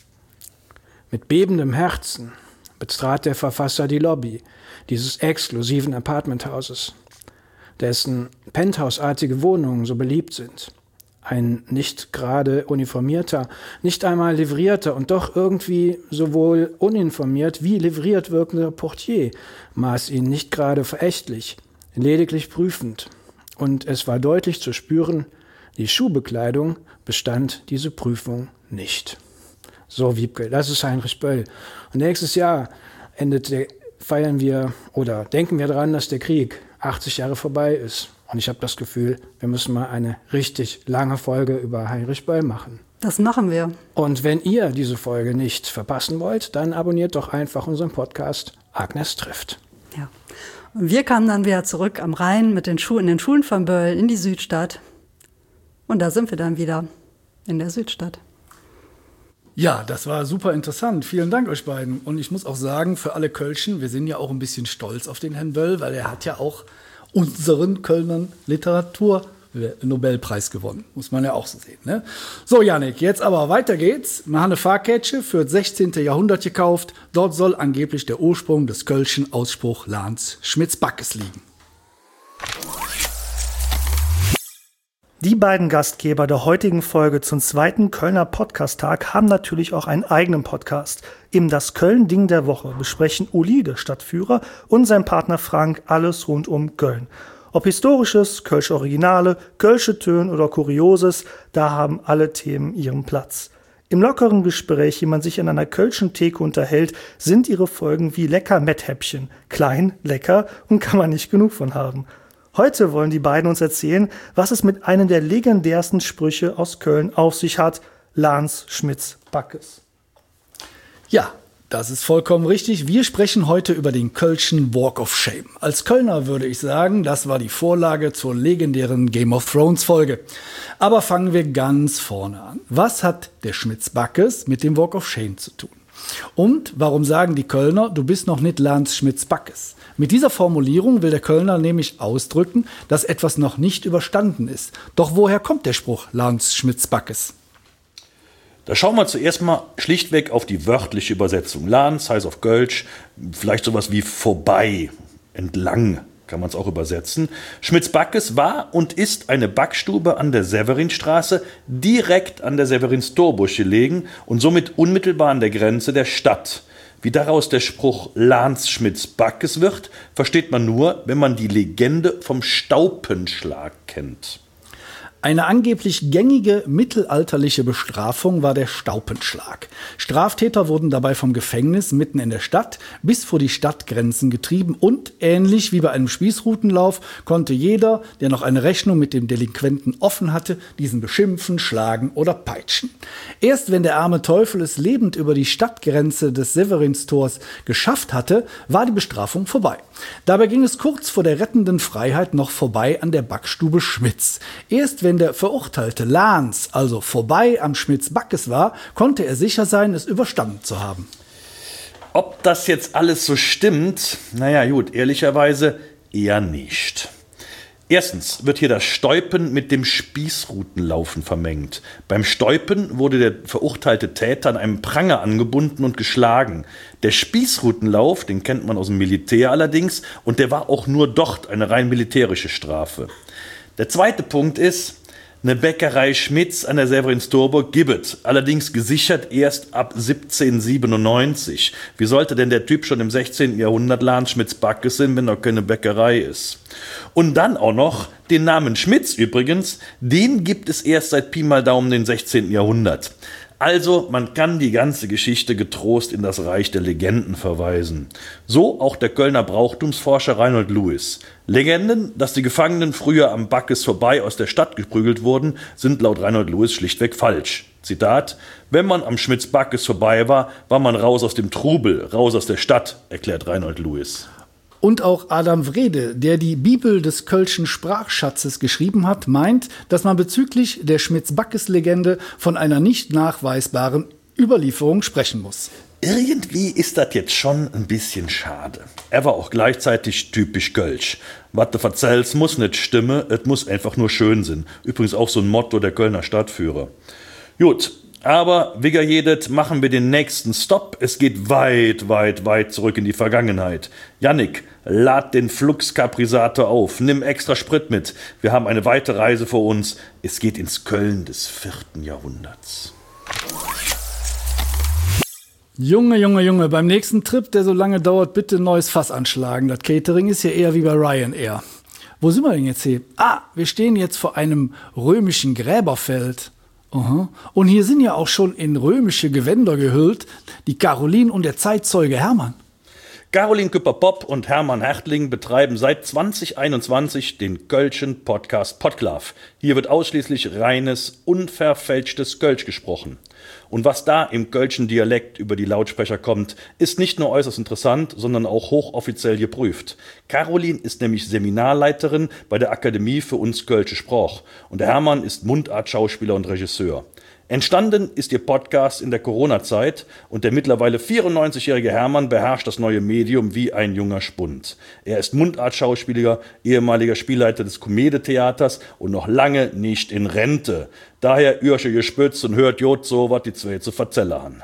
Mit bebendem Herzen betrat der Verfasser die Lobby dieses exklusiven Apartmenthauses, dessen Penthouse-artige Wohnungen so beliebt sind. Ein nicht gerade uniformierter, nicht einmal livrierter und doch irgendwie sowohl uninformiert wie livriert wirkender Portier maß ihn nicht gerade verächtlich, lediglich prüfend. Und es war deutlich zu spüren, die Schuhbekleidung bestand diese Prüfung nicht. So, Wiebke, das ist Heinrich Böll. Und nächstes Jahr feiern wir oder denken wir daran, dass der Krieg 80 Jahre vorbei ist. Und ich habe das Gefühl, wir müssen mal eine richtig lange Folge über Heinrich Böll machen. Das machen wir. Und wenn ihr diese Folge nicht verpassen wollt, dann abonniert doch einfach unseren Podcast Agnes trifft. Ja. Und wir kamen dann wieder zurück am Rhein mit in den Schulen von Böll in die Südstadt. Und da sind wir dann wieder in der Südstadt. Ja, das war super interessant. Vielen Dank euch beiden. Und ich muss auch sagen, für alle Kölschen, wir sind ja auch ein bisschen stolz auf den Herrn Böll, weil er hat ja auch unseren Kölnern Literaturnobelpreis gewonnen. Muss man ja auch so sehen. Ne? So, Jannik, jetzt aber weiter geht's. Wir haben eine Fahrkätsche für das 16. Jahrhundert gekauft. Dort soll angeblich der Ursprung des kölschen Ausspruch Lans Schmitz-Backes liegen. Die beiden Gastgeber der heutigen Folge zum 2. Kölner Podcast-Tag haben natürlich auch einen eigenen Podcast. Im Das Köln-Ding der Woche besprechen Uli, der Stadtführer, und sein Partner Frank alles rund um Köln. Ob Historisches, Kölsche Originale, Kölsche Töne oder Kurioses, da haben alle Themen ihren Platz. Im lockeren Gespräch, wie man sich an einer kölschen Theke unterhält, sind ihre Folgen wie lecker Metthäppchen. Klein, lecker und kann man nicht genug von haben. Heute wollen die beiden uns erzählen, was es mit einem der legendärsten Sprüche aus Köln auf sich hat, Lans Schmitz-Backes. Ja, das ist vollkommen richtig. Wir sprechen heute über den Kölschen Walk of Shame. Als Kölner würde ich sagen, das war die Vorlage zur legendären Game of Thrones Folge. Aber fangen wir ganz vorne an. Was hat der Schmitz-Backes mit dem Walk of Shame zu tun? Und warum sagen die Kölner, du bist noch nicht Lans Schmitz-Backes? Mit dieser Formulierung will der Kölner nämlich ausdrücken, dass etwas noch nicht überstanden ist. Doch woher kommt der Spruch Lans Schmitz-Backes? Da schauen wir zuerst mal schlichtweg auf die wörtliche Übersetzung. Lans heißt auf Kölsch vielleicht sowas wie vorbei. entlang kann man es auch übersetzen. Schmitz-Backes war und ist eine Backstube an der Severinstraße, direkt an der Severinstorburg gelegen und somit unmittelbar an der Grenze der Stadt. Wie daraus der Spruch Lans Schmitz-Backes wird, versteht man nur, wenn man die Legende vom Staupenschlag kennt. Eine angeblich gängige mittelalterliche Bestrafung war der Staupenschlag. Straftäter wurden dabei vom Gefängnis mitten in der Stadt bis vor die Stadtgrenzen getrieben und, ähnlich wie bei einem Spießrutenlauf, konnte jeder, der noch eine Rechnung mit dem Delinquenten offen hatte, diesen beschimpfen, schlagen oder peitschen. Erst wenn der arme Teufel es lebend über die Stadtgrenze des Severinstors geschafft hatte, war die Bestrafung vorbei. Dabei ging es kurz vor der rettenden Freiheit noch vorbei an der Backstube Schmitz. Erst wenn der Verurteilte Lans also vorbei am Schmitz-Backes war, konnte er sicher sein, es überstanden zu haben. Ob das jetzt alles so stimmt? Naja gut, ehrlicherweise eher nicht. Erstens wird hier das Stäupen mit dem Spießrutenlaufen vermengt. Beim Stäupen wurde der verurteilte Täter an einem Pranger angebunden und geschlagen. Der Spießrutenlauf, den kennt man aus dem Militär allerdings, und der war auch nur dort eine rein militärische Strafe. Der zweite Punkt ist, eine Bäckerei Schmitz an der Severinstorburg gibt es, allerdings gesichert erst ab 1797. Wie sollte denn der Typ schon im 16. Jahrhundert Lans Schmitz-Backes sein, wenn da keine Bäckerei ist? Und dann auch noch den Namen Schmitz übrigens, den gibt es erst seit Pi mal Daumen den 16. Jahrhundert. Also, man kann die ganze Geschichte getrost in das Reich der Legenden verweisen. So auch der Kölner Brauchtumsforscher Reinhold Lewis. Legenden, dass die Gefangenen früher am Backes vorbei aus der Stadt geprügelt wurden, sind laut Reinhold Lewis schlichtweg falsch. Zitat: Wenn man am Schmitz-Backes vorbei war, war man raus aus dem Trubel, raus aus der Stadt, erklärt Reinhold Lewis. Und auch Adam Wrede, der die Bibel des Kölschen Sprachschatzes geschrieben hat, meint, dass man bezüglich der Schmitz-Backes-Legende von einer nicht nachweisbaren Überlieferung sprechen muss. Irgendwie ist das jetzt schon ein bisschen schade. Er war auch gleichzeitig typisch Kölsch. Was du verzählst, muss nicht stimmen, es muss einfach nur schön sein. Übrigens auch so ein Motto der Kölner Stadtführer. Gut. Aber, wie jedet, machen wir den nächsten Stopp. Es geht weit, weit, weit zurück in die Vergangenheit. Jannik, lad den Flux-Kaprisator auf. Nimm extra Sprit mit. Wir haben eine weite Reise vor uns. Es geht ins Köln des 4. Jahrhunderts. Junge, beim nächsten Trip, der so lange dauert, bitte ein neues Fass anschlagen. Das Catering ist ja eher wie bei Ryanair. Wo sind wir denn jetzt hier? Wir stehen jetzt vor einem römischen Gräberfeld. Aha. Und hier sind ja auch schon in römische Gewänder gehüllt die Caroline und der Zeitzeuge Hermann. Caroline Küpper-Popp und Hermann Hertling betreiben seit 2021 den Kölschen Podcast Podklaf. Hier wird ausschließlich reines, unverfälschtes Kölsch gesprochen. Und was da im kölschen Dialekt über die Lautsprecher kommt, ist nicht nur äußerst interessant, sondern auch hochoffiziell geprüft. Caroline ist nämlich Seminarleiterin bei der Akademie für uns Kölsche Sprach und der Hermann ist Mundartschauspieler und Regisseur. Entstanden ist ihr Podcast in der Corona-Zeit und der mittlerweile 94-jährige Hermann beherrscht das neue Medium wie ein junger Spund. Er ist Mundartschauspieler, ehemaliger Spielleiter des Komedietheaters und noch lange nicht in Rente. Daher ürsche gespützt und hört jod so, was die zwei zu verzellen haben.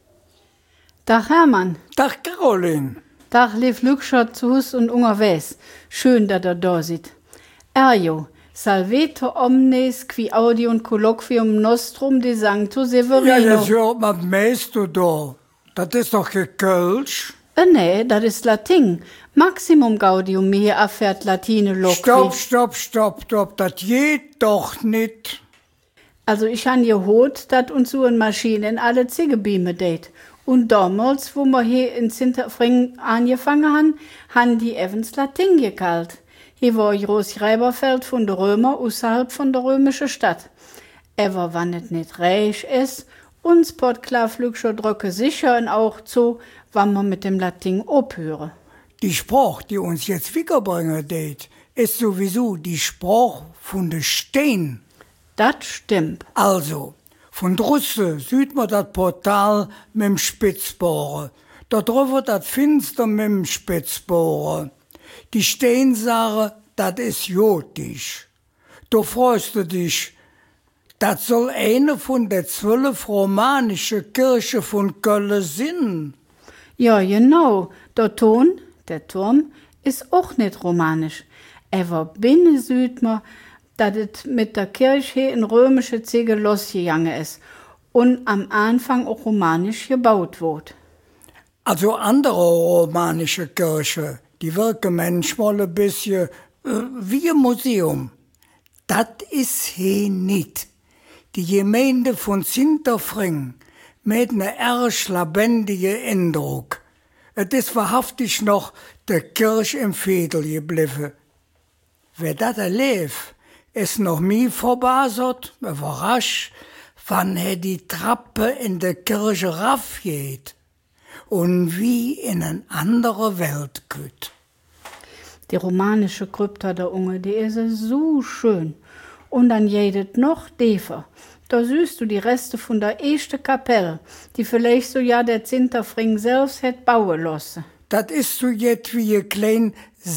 Tag Hermann. Tag Caroline. Tag lief Lückschott zu Hus und Ungerwäs. Schön, dass da sieht. Erjo. Salveto omnes qui audium colloquium nostrum de Sancto Severino. Ja, das hört man meist da. Das ist doch Kölsch. Nee, das ist Latin. Maximum Gaudium mir erfährt Latine loqui. Stopp. Das geht doch nicht. Also ich han gehört, dass uns so eine Maschine in alle Ziegebeame date. Und damals, wo wir hier in Sinterfring angefangen han die evans Latin gekalt. Hier war ein großes Gräberfeld von den Römern außerhalb von der römischen Stadt. Aber wenn es nicht reich ist, uns Podklaf Lückschott drücke sicher und auch zu, wenn wir mit dem Latin abhören. Die Sprache, die uns jetzt wiederbringen date, ist sowieso die Sprache von den Steinen. Das stimmt. Also, von Drusse sieht man das Portal mit dem Spitzbohren. Da drüber das Finster mit dem Spitzbohren. Die Steinsache, das ist jotisch. Du freust du dich, das soll eine von der 12 romanischen Kirche von Köln sein. Ja, genau. Der Turm ist auch nicht romanisch. Aber binnen sieht man, dass es mit der Kirche in römische Züge losgegangen ist und am Anfang auch romanisch gebaut wurde. Also andere romanische Kirche, die wirken manchmal ein bisschen wie ein Museum. Das ist hier nicht. Die Gemeinde von Sinterfring mit einem erg lebendigen Eindruck. Es ist wahrhaftig noch der Kirche im Fädel geblieben. Wer das erlebt, ist noch nie vorbei, überrascht, wann die Trappe in der Kirche rauf geht und wie in eine andere Welt geht. Die romanische Krypta der Unge, die ist so schön. Und dann jedet noch tiefer. Da siehst du die Reste von der ersten Kapelle, die vielleicht so ja der Sinterfring selbst hätt bauen lassen. Das ist so jetzt wie ein klein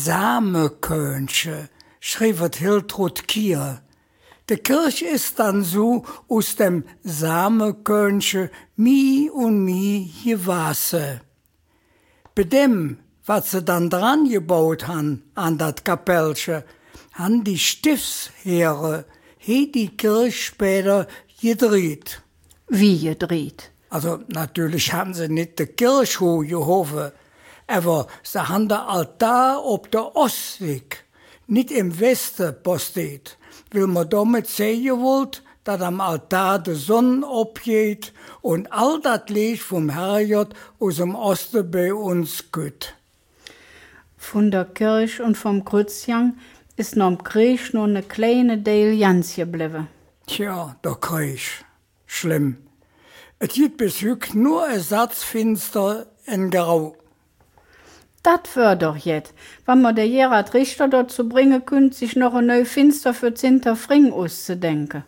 Samekönche, schrieb Hiltrud Kier. Die Kirche ist dann so aus dem Samekönche mi und mi gewachsen. Bei dem, was sie dann dran gebaut han an dat Kapellche, han die Stiftsheere die Kirche später gedreht. Wie gedreht? Also natürlich haben sie nicht die Kirche hochgehoben, aber sie haben den Altar auf der Ostweg, nicht im Westen postet, weil man damit sehen wollte, dass am Altar die Sonne abgeht und all das Licht vom Herrgott aus dem Osten bei uns geht. Von der Kirche und vom Kreuzgang ist noch im Krieg nur eine kleine Teil ganz geblieben. Tja, der Krieg. Schlimm. Es gibt bis heute nur Ersatzfinster in Grau. Das wär doch jetzt, wenn man der Gerhard Richter dazu bringen könnte, sich noch ein neues Finster für Sinterfring auszudenken.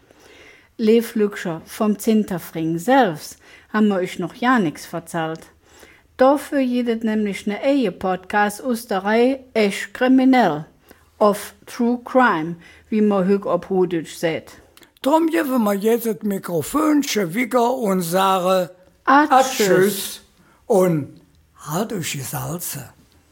Lev Lückscher vom Sinterfring selbst haben wir euch noch ja nichts erzählt. Dafür jedet nämlich eine Ehe-Podcast aus der Reihe Echt kriminell. Of True Crime, wie man heute auf Hochdeutsch sagt. Drum geben wir jetzt das Mikrofonchen wieder und sagen Tschüss und halt euch die Salze.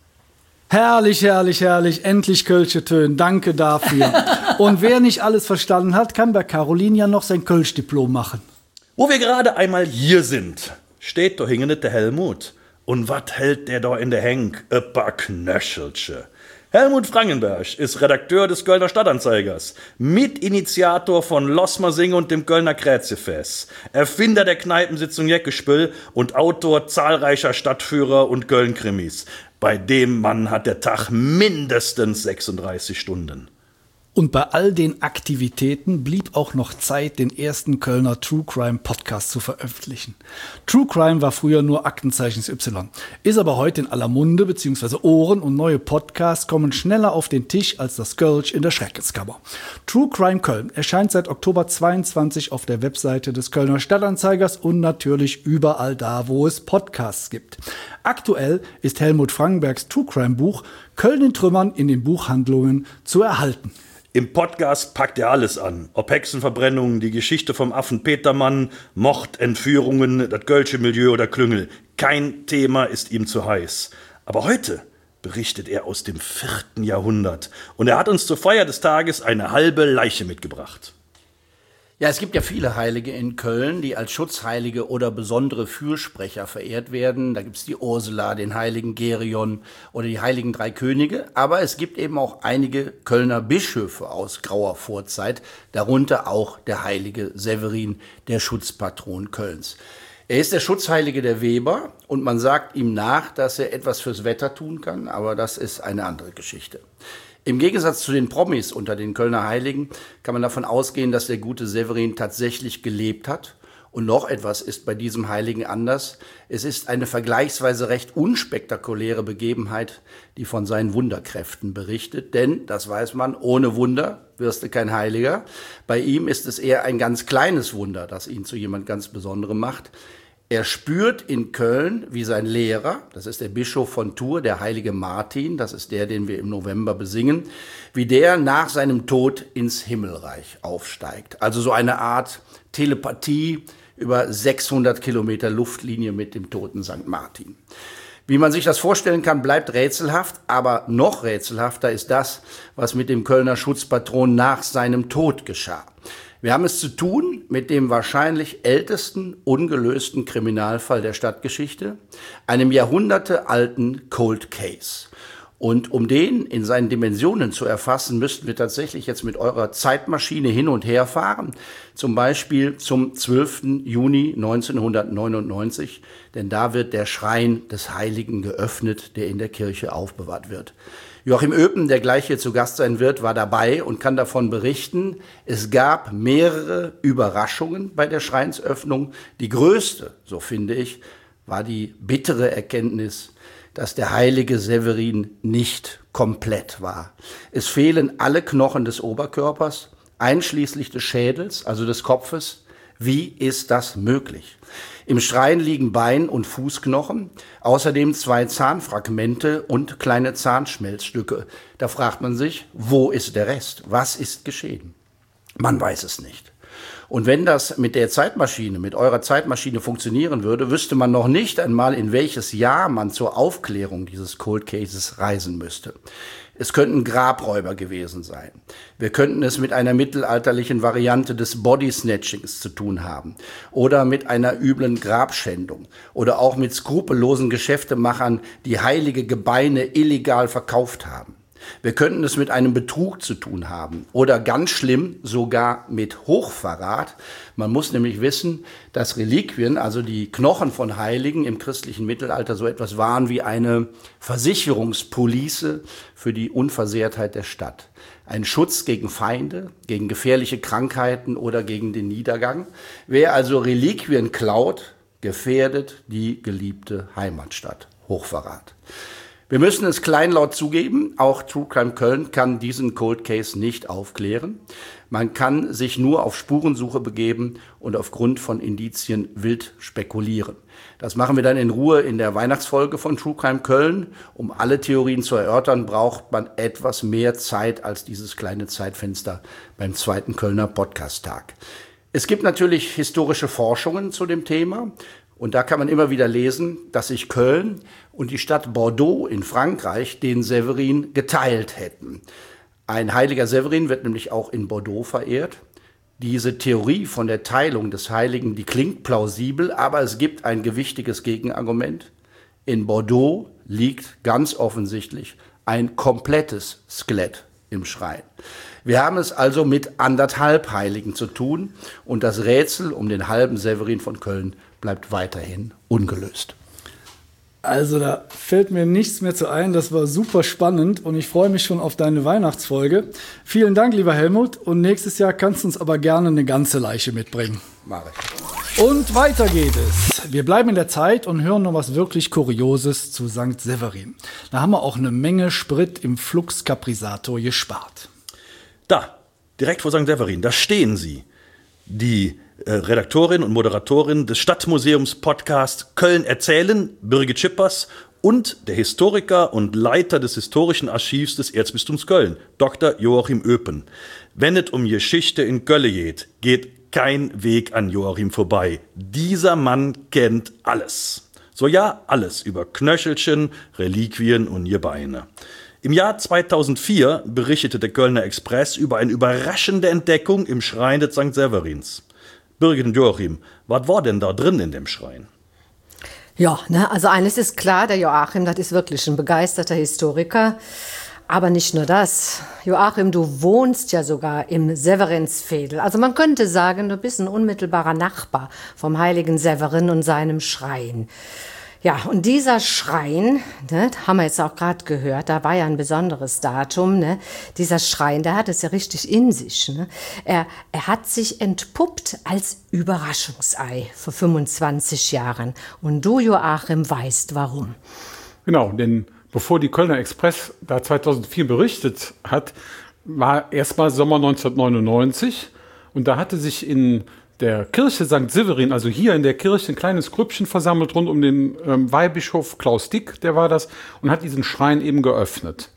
Herrlich, herrlich, herrlich. Endlich Kölsche Tönen. Danke dafür. Und wer nicht alles verstanden hat, kann bei Caroline ja noch sein Kölsch-Diplom machen. Wo wir gerade einmal hier sind, steht da hinten der Helmut. Und was hält der da in der Henk? Ein paar Knöchelche. Helmut Frankenberg ist Redakteur des Kölner Stadtanzeigers, Mitinitiator von Losmer Singen und dem Kölner Krätzefest, Erfinder der Kneipensitzung Jeckespül und Autor zahlreicher Stadtführer und Köln-Krimis. Bei dem Mann hat der Tag mindestens 36 Stunden. Und bei all den Aktivitäten blieb auch noch Zeit, den ersten Kölner True Crime Podcast zu veröffentlichen. True Crime war früher nur Aktenzeichen Y, ist aber heute in aller Munde bzw. Ohren und neue Podcasts kommen schneller auf den Tisch als das Kölsch in der Schreckenskammer. True Crime Köln erscheint seit Oktober 22 auf der Webseite des Kölner Stadtanzeigers und natürlich überall da, wo es Podcasts gibt. Aktuell ist Helmut Frankenbergs True Crime Buch Köln in Trümmern in den Buchhandlungen zu erhalten. Im Podcast packt er alles an. Ob Hexenverbrennungen, die Geschichte vom Affen Petermann, Mord, Entführungen, das Kölsche Milieu oder Klüngel. Kein Thema ist ihm zu heiß. Aber heute berichtet er aus dem 4. Jahrhundert. Und er hat uns zur Feier des Tages eine halbe Leiche mitgebracht. Ja, es gibt ja viele Heilige in Köln, die als Schutzheilige oder besondere Fürsprecher verehrt werden. Da gibt's die Ursula, den heiligen Gerion oder die heiligen drei Könige. Aber es gibt eben auch einige Kölner Bischöfe aus grauer Vorzeit, darunter auch der heilige Severin, der Schutzpatron Kölns. Er ist der Schutzheilige der Weber und man sagt ihm nach, dass er etwas fürs Wetter tun kann, aber das ist eine andere Geschichte. Im Gegensatz zu den Promis unter den Kölner Heiligen kann man davon ausgehen, dass der gute Severin tatsächlich gelebt hat. Und noch etwas ist bei diesem Heiligen anders. Es ist eine vergleichsweise recht unspektakuläre Begebenheit, die von seinen Wunderkräften berichtet. Denn, das weiß man, ohne Wunder wirst du kein Heiliger. Bei ihm ist es eher ein ganz kleines Wunder, das ihn zu jemand ganz Besonderem macht. Er spürt in Köln, wie sein Lehrer, das ist der Bischof von Tours, der heilige Martin, das ist der, den wir im November besingen, wie der nach seinem Tod ins Himmelreich aufsteigt. Also so eine Art Telepathie über 600 Kilometer Luftlinie mit dem toten St. Martin. Wie man sich das vorstellen kann, bleibt rätselhaft, aber noch rätselhafter ist das, was mit dem Kölner Schutzpatron nach seinem Tod geschah. Wir haben es zu tun mit dem wahrscheinlich ältesten ungelösten Kriminalfall der Stadtgeschichte, einem jahrhundertealten Cold Case. Und um den in seinen Dimensionen zu erfassen, müssten wir tatsächlich jetzt mit eurer Zeitmaschine hin und her fahren. Zum Beispiel zum 12. Juni 1999, denn da wird der Schrein des Heiligen geöffnet, der in der Kirche aufbewahrt wird. Joachim Oepen, der gleich hier zu Gast sein wird, war dabei und kann davon berichten, es gab mehrere Überraschungen bei der Schreinsöffnung. Die größte, so finde ich, war die bittere Erkenntnis, dass der heilige Severin nicht komplett war. Es fehlen alle Knochen des Oberkörpers, einschließlich des Schädels, also des Kopfes. Wie ist das möglich? Im Schrein liegen Bein- und Fußknochen, außerdem 2 Zahnfragmente und kleine Zahnschmelzstücke. Da fragt man sich, wo ist der Rest? Was ist geschehen? Man weiß es nicht. Und wenn das mit der Zeitmaschine, mit eurer Zeitmaschine funktionieren würde, wüsste man noch nicht einmal, in welches Jahr man zur Aufklärung dieses Cold Cases reisen müsste. Es könnten Grabräuber gewesen sein. Wir könnten es mit einer mittelalterlichen Variante des Body-Snatchings zu tun haben oder mit einer üblen Grabschändung oder auch mit skrupellosen Geschäftemachern, die heilige Gebeine illegal verkauft haben. Wir könnten es mit einem Betrug zu tun haben oder ganz schlimm sogar mit Hochverrat. Man muss nämlich wissen, dass Reliquien, also die Knochen von Heiligen im christlichen Mittelalter so etwas waren wie eine Versicherungspolice für die Unversehrtheit der Stadt. Ein Schutz gegen Feinde, gegen gefährliche Krankheiten oder gegen den Niedergang. Wer also Reliquien klaut, gefährdet die geliebte Heimatstadt. Hochverrat. Wir müssen es kleinlaut zugeben, auch True Crime Köln kann diesen Cold Case nicht aufklären. Man kann sich nur auf Spurensuche begeben und aufgrund von Indizien wild spekulieren. Das machen wir dann in Ruhe in der Weihnachtsfolge von True Crime Köln. Um alle Theorien zu erörtern, braucht man etwas mehr Zeit als dieses kleine Zeitfenster beim 2. Kölner Podcast-Tag. Es gibt natürlich historische Forschungen zu dem Thema. Und da kann man immer wieder lesen, dass sich Köln und die Stadt Bordeaux in Frankreich den Severin geteilt hätten. Ein heiliger Severin wird nämlich auch in Bordeaux verehrt. Diese Theorie von der Teilung des Heiligen, die klingt plausibel, aber es gibt ein gewichtiges Gegenargument. In Bordeaux liegt ganz offensichtlich ein komplettes Skelett im Schrein. Wir haben es also mit anderthalb Heiligen zu tun und das Rätsel um den halben Severin von Köln bleibt weiterhin ungelöst. Also da fällt mir nichts mehr zu ein. Das war super spannend und ich freue mich schon auf deine Weihnachtsfolge. Vielen Dank, lieber Helmut. Und nächstes Jahr kannst du uns aber gerne eine ganze Leiche mitbringen. Mach ich. Und weiter geht es. Wir bleiben in der Zeit und hören noch was wirklich Kurioses zu St. Severin. Da haben wir auch eine Menge Sprit im Flux Caprisato gespart. Da, direkt vor St. Severin, da stehen sie. Die Redaktorin und Moderatorin des Stadtmuseums-Podcasts Köln erzählen, Birgit Schippers, und der Historiker und Leiter des Historischen Archivs des Erzbistums Köln, Dr. Joachim Oepen. Wenn es um Geschichte in Köln geht kein Weg an Joachim vorbei. Dieser Mann kennt alles. So ja, alles über Knöchelchen, Reliquien und Gebeine. Im Jahr 2004 berichtete der Kölner Express über eine überraschende Entdeckung im Schrein des St. Severins. Birgit und Joachim, was war denn da drin in dem Schrein? Ja, also eines ist klar, der Joachim, das ist wirklich ein begeisterter Historiker. Aber nicht nur das. Joachim, du wohnst ja sogar im Severinsveedel. Also man könnte sagen, du bist ein unmittelbarer Nachbar vom heiligen Severin und seinem Schrein. Ja, und dieser Schrein, ne, haben wir jetzt auch gerade gehört, da war ja ein besonderes Datum, ne? Dieser Schrein, der hat es ja richtig in sich. Ne? Er hat sich entpuppt als Überraschungsei vor 25 Jahren. Und du, Joachim, weißt warum. Genau, denn bevor die Kölner Express da 2004 berichtet hat, war erstmal Sommer 1999 und da hatte sich in der Kirche St. Severin, also hier in der Kirche, ein kleines Grüppchen versammelt rund um den Weihbischof Klaus Dick, der war das, und hat diesen Schrein eben geöffnet.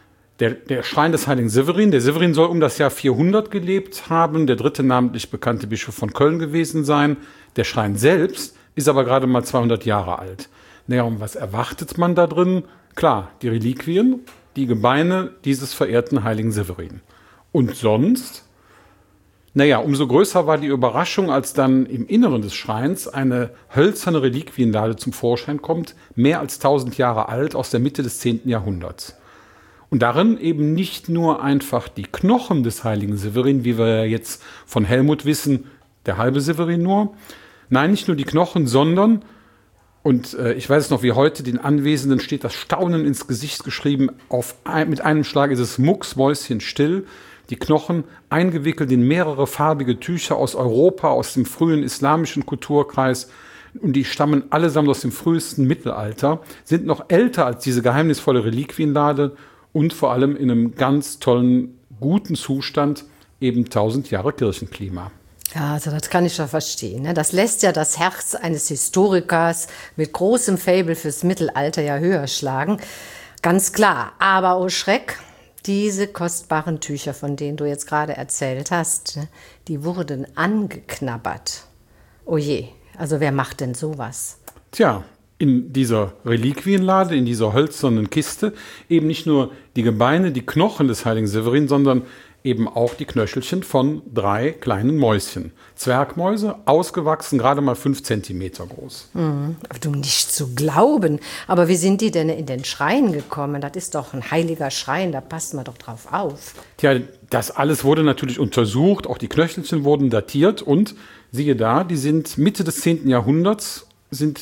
Der Schrein des heiligen Severin, der Severin soll um das Jahr 400 gelebt haben, der dritte namentlich bekannte Bischof von Köln gewesen sein. Der Schrein selbst ist aber gerade mal 200 Jahre alt. Naja, und was erwartet man da drin? Klar, die Reliquien, die Gebeine dieses verehrten heiligen Severin. Und sonst? Naja, umso größer war die Überraschung, als dann im Inneren des Schreins eine hölzerne Reliquienlade zum Vorschein kommt, mehr als 1000 Jahre alt, aus der Mitte des 10. Jahrhunderts. Und darin eben nicht nur einfach die Knochen des heiligen Severin, wie wir jetzt von Helmut wissen, der halbe Severin nur. Nein, nicht nur die Knochen, sondern, und ich weiß es noch wie heute, den Anwesenden steht das Staunen ins Gesicht geschrieben, mit einem Schlag ist es mucksmäuschenstill, die Knochen eingewickelt in mehrere farbige Tücher aus Europa, aus dem frühen islamischen Kulturkreis, und die stammen allesamt aus dem frühesten Mittelalter, sind noch älter als diese geheimnisvolle Reliquienlade und vor allem in einem ganz tollen, guten Zustand, eben 1000 Jahre Kirchenklima. Ja, also das kann ich ja verstehen. Ne? Das lässt ja das Herz eines Historikers mit großem Faible fürs Mittelalter ja höher schlagen. Ganz klar. Aber oh Schreck, diese kostbaren Tücher, von denen du jetzt gerade erzählt hast, ne, die wurden angeknabbert. Oh je, also wer macht denn sowas? Tja, in dieser Reliquienlade, in dieser hölzernen Kiste, eben nicht nur die Gebeine, die Knochen des heiligen Severin, sondern eben auch die Knöchelchen von 3 kleinen Mäuschen. Zwergmäuse, ausgewachsen, gerade mal 5 Zentimeter groß. Du, nicht zu glauben. Aber wie sind die denn in den Schrein gekommen? Das ist doch ein heiliger Schrein, da passt man doch drauf auf. Tja, das alles wurde natürlich untersucht, auch die Knöchelchen wurden datiert und siehe da, die sind Mitte des 10. Jahrhunderts, sind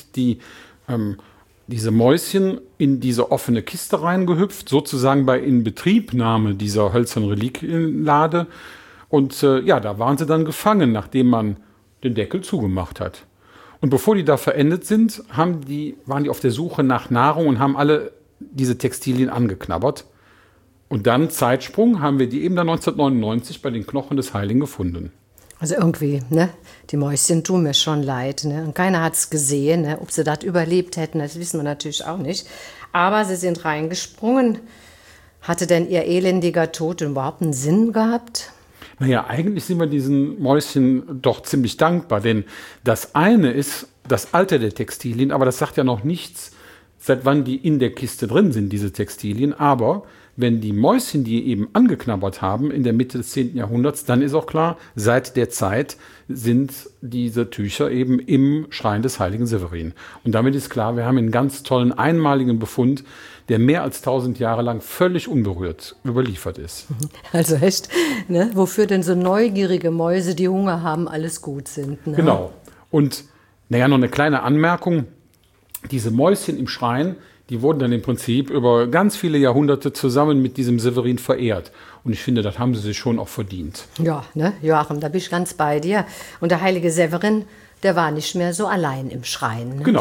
diese Mäuschen in diese offene Kiste reingehüpft, sozusagen bei Inbetriebnahme dieser hölzernen Reliquienlade. Und da waren sie dann gefangen, nachdem man den Deckel zugemacht hat. Und bevor die da verendet sind, waren die auf der Suche nach Nahrung und haben alle diese Textilien angeknabbert. Und dann, Zeitsprung, haben wir die eben dann 1999 bei den Knochen des Heiligen gefunden. Also irgendwie, ne? Die Mäuschen tun mir schon leid, ne? Und keiner hat es gesehen, ne? Ob sie das überlebt hätten, das wissen wir natürlich auch nicht. Aber sie sind reingesprungen. Hatte denn ihr elendiger Tod überhaupt einen Sinn gehabt? Naja, eigentlich sind wir diesen Mäuschen doch ziemlich dankbar, denn das eine ist das Alter der Textilien, aber das sagt ja noch nichts, seit wann die in der Kiste drin sind, diese Textilien. Aber wenn die Mäuschen die eben angeknabbert haben in der Mitte des 10. Jahrhunderts, dann ist auch klar, seit der Zeit sind diese Tücher eben im Schrein des heiligen Severin. Und damit ist klar, wir haben einen ganz tollen, einmaligen Befund, der mehr als 1000 Jahre lang völlig unberührt überliefert ist. Also echt, ne? Wofür denn so neugierige Mäuse, die Hunger haben, alles gut sind. Ne? Genau. Und noch eine kleine Anmerkung. Diese Mäuschen im Schrein, die wurden dann im Prinzip über ganz viele Jahrhunderte zusammen mit diesem Severin verehrt. Und ich finde, das haben sie sich schon auch verdient. Ja, ne, Joachim, da bin ich ganz bei dir. Und der heilige Severin, der war nicht mehr so allein im Schrein. Ne? Genau.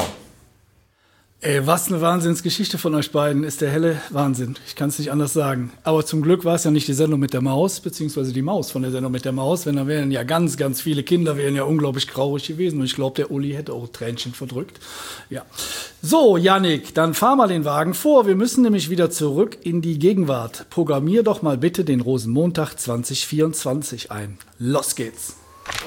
Ey, was eine Wahnsinnsgeschichte von euch beiden, ist der helle Wahnsinn. Ich kann es nicht anders sagen. Aber zum Glück war es ja nicht die Sendung mit der Maus, beziehungsweise die Maus von der Sendung mit der Maus. Wenn da wären ja ganz, ganz viele Kinder, wären ja unglaublich traurig gewesen. Und ich glaube, der Uli hätte auch Tränchen verdrückt. Ja. So, Yannick, dann fahr mal den Wagen vor. Wir müssen nämlich wieder zurück in die Gegenwart. Programmier doch mal bitte den Rosenmontag 2024 ein. Los geht's.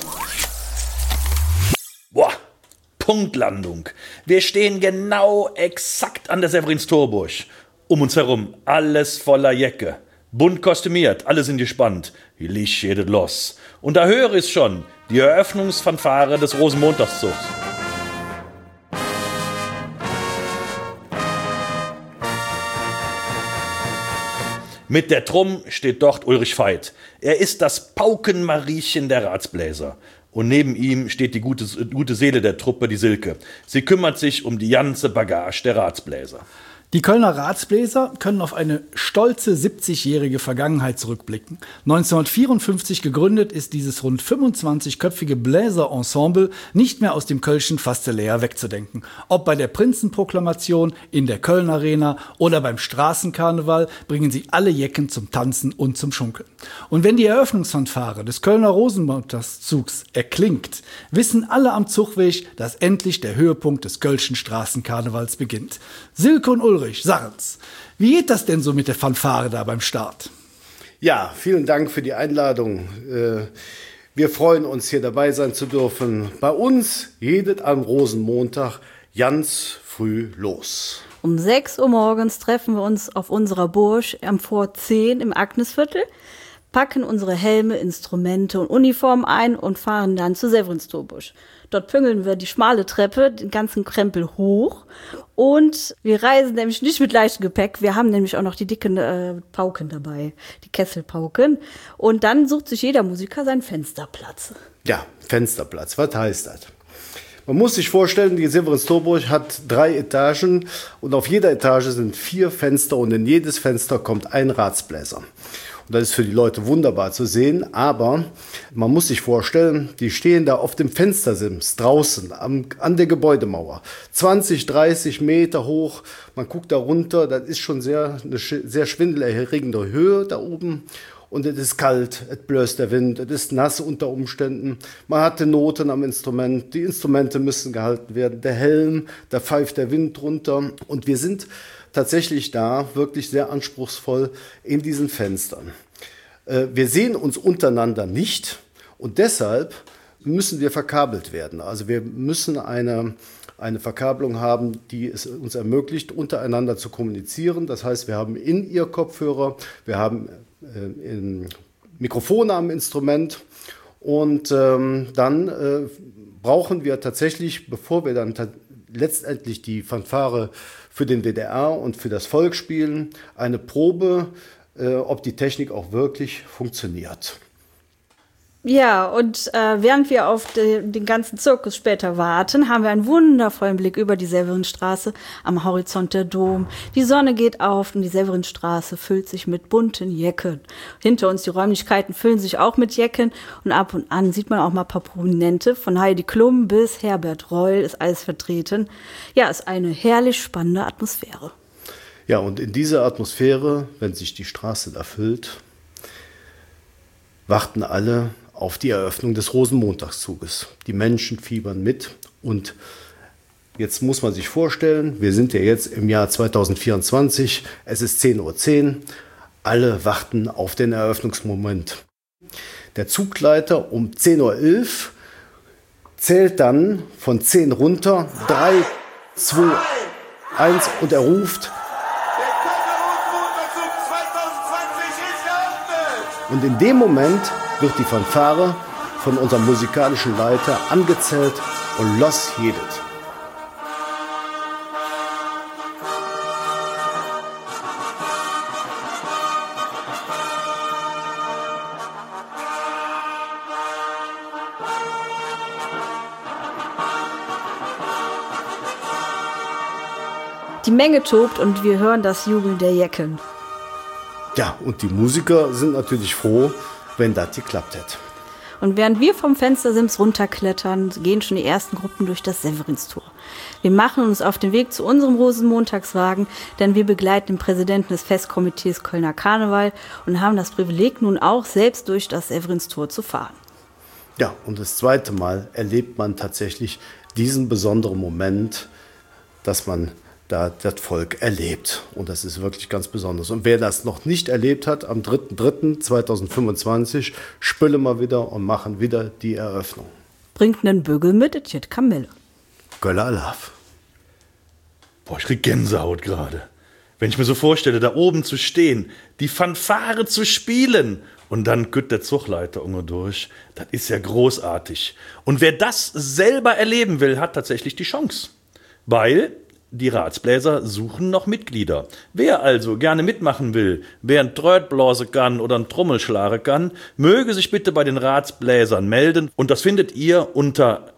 Boah. Punktlandung. Wir stehen genau exakt an der Severinstorburg. Um uns herum alles voller Jäcke. Bunt kostümiert, alle sind gespannt. Wie Licht geht los. Und da höre ich schon, die Eröffnungsfanfare des Rosenmontagszugs. Mit der Trumm steht dort Ulrich Veit. Er ist das Paukenmariechen der Ratsbläser. Und neben ihm steht die gute Seele der Truppe, die Silke. Sie kümmert sich um die ganze Bagage der Ratsbläser. Die Kölner Ratsbläser können auf eine stolze 70-jährige Vergangenheit zurückblicken. 1954 gegründet ist dieses rund 25-köpfige Bläserensemble nicht mehr aus dem kölschen Fasteleer wegzudenken. Ob bei der Prinzenproklamation, in der Köln Arena oder beim Straßenkarneval bringen sie alle Jecken zum Tanzen und zum Schunkeln. Und wenn die Eröffnungsfanfare des Kölner Rosenmontagszugs erklingt, wissen alle am Zugweg, dass endlich der Höhepunkt des kölschen Straßenkarnevals beginnt. Silke und Ulrich, sagen's. Wie geht das denn so mit der Fanfare da beim Start? Ja, vielen Dank für die Einladung. Wir freuen uns, hier dabei sein zu dürfen. Bei uns jedet am Rosenmontag ganz früh los. Um 6 Uhr morgens treffen wir uns auf unserer Burg am Fort 10 im Agnesviertel, packen unsere Helme, Instrumente und Uniformen ein und fahren dann zur Severinstorbusch. Dort püngeln wir die schmale Treppe, den ganzen Krempel hoch und wir reisen nämlich nicht mit leichtem Gepäck. Wir haben nämlich auch noch die dicken Pauken dabei, die Kesselpauken. Und dann sucht sich jeder Musiker seinen Fensterplatz. Ja, Fensterplatz, was heißt das? Man muss sich vorstellen, die Severinstorburg hat 3 Etagen und auf jeder Etage sind 4 Fenster und in jedes Fenster kommt ein Ratsbläser. Und das ist für die Leute wunderbar zu sehen, aber man muss sich vorstellen, die stehen da auf dem Fenstersims draußen an der Gebäudemauer. 20, 30 Meter hoch, man guckt da runter, das ist schon eine sehr schwindelerregende Höhe da oben. Und es ist kalt, es bläst der Wind, es ist nass unter Umständen. Man hat die Noten am Instrument, die Instrumente müssen gehalten werden. Der Helm, da pfeift der Wind runter. Und wir sind tatsächlich da wirklich sehr anspruchsvoll in diesen Fenstern. Wir sehen uns untereinander nicht und deshalb müssen wir verkabelt werden. Also wir müssen eine Verkabelung haben, die es uns ermöglicht, untereinander zu kommunizieren. Das heißt, wir haben In-Ear-Kopfhörer, wir haben Mikrofone am Instrument und dann brauchen wir tatsächlich, bevor wir dann letztendlich die Fanfare für den WDR und für das Volk spielen, eine Probe, ob die Technik auch wirklich funktioniert. Ja, und während wir auf den ganzen Zirkus später warten, haben wir einen wundervollen Blick über die Severinstraße, am Horizont der Dom. Die Sonne geht auf und die Severinstraße füllt sich mit bunten Jecken. Hinter uns die Räumlichkeiten füllen sich auch mit Jecken und ab und an sieht man auch mal ein paar Prominente. Von Heidi Klum bis Herbert Reul ist alles vertreten. Ja, ist eine herrlich spannende Atmosphäre. Ja, und in dieser Atmosphäre, wenn sich die Straße da füllt, warten alle auf die Eröffnung des Rosenmontagszuges. Die Menschen fiebern mit und jetzt muss man sich vorstellen, wir sind ja jetzt im Jahr 2024, es ist 10:10 Uhr, alle warten auf den Eröffnungsmoment. Der Zugleiter um 10:11 Uhr zählt dann von 10 runter, 3, 2, 1 und er ruft. Und in dem Moment wird die Fanfare von unserem musikalischen Leiter angezählt und los jedet. Die Menge tobt und wir hören das Jubeln der Jecken. Ja, und die Musiker sind natürlich froh, wenn das geklappt hätte. Und während wir vom Fenstersims runterklettern, gehen schon die ersten Gruppen durch das Severinstor. Wir machen uns auf den Weg zu unserem Rosenmontagswagen, denn wir begleiten den Präsidenten des Festkomitees Kölner Karneval und haben das Privileg, nun auch selbst durch das Severinstor zu fahren. Ja, und das zweite Mal erlebt man tatsächlich diesen besonderen Moment, dass man da das Volk erlebt. Und das ist wirklich ganz besonders. Und wer das noch nicht erlebt hat, am 3.3.2025 spülen wir wieder und machen wieder die Eröffnung. Bringt einen Bügel mit, es wird Kamelle. Göller Alaf. Boah, ich krieg Gänsehaut gerade. Wenn ich mir so vorstelle, da oben zu stehen, die Fanfare zu spielen und dann geht der Zugleiter irgendwo durch, das ist ja großartig. Und wer das selber erleben will, hat tatsächlich die Chance. Weil die Ratsbläser suchen noch Mitglieder. Wer also gerne mitmachen will, wer ein Trötblase kann oder ein Trommelschlage kann, möge sich bitte bei den Ratsbläsern melden. Und das findet ihr unter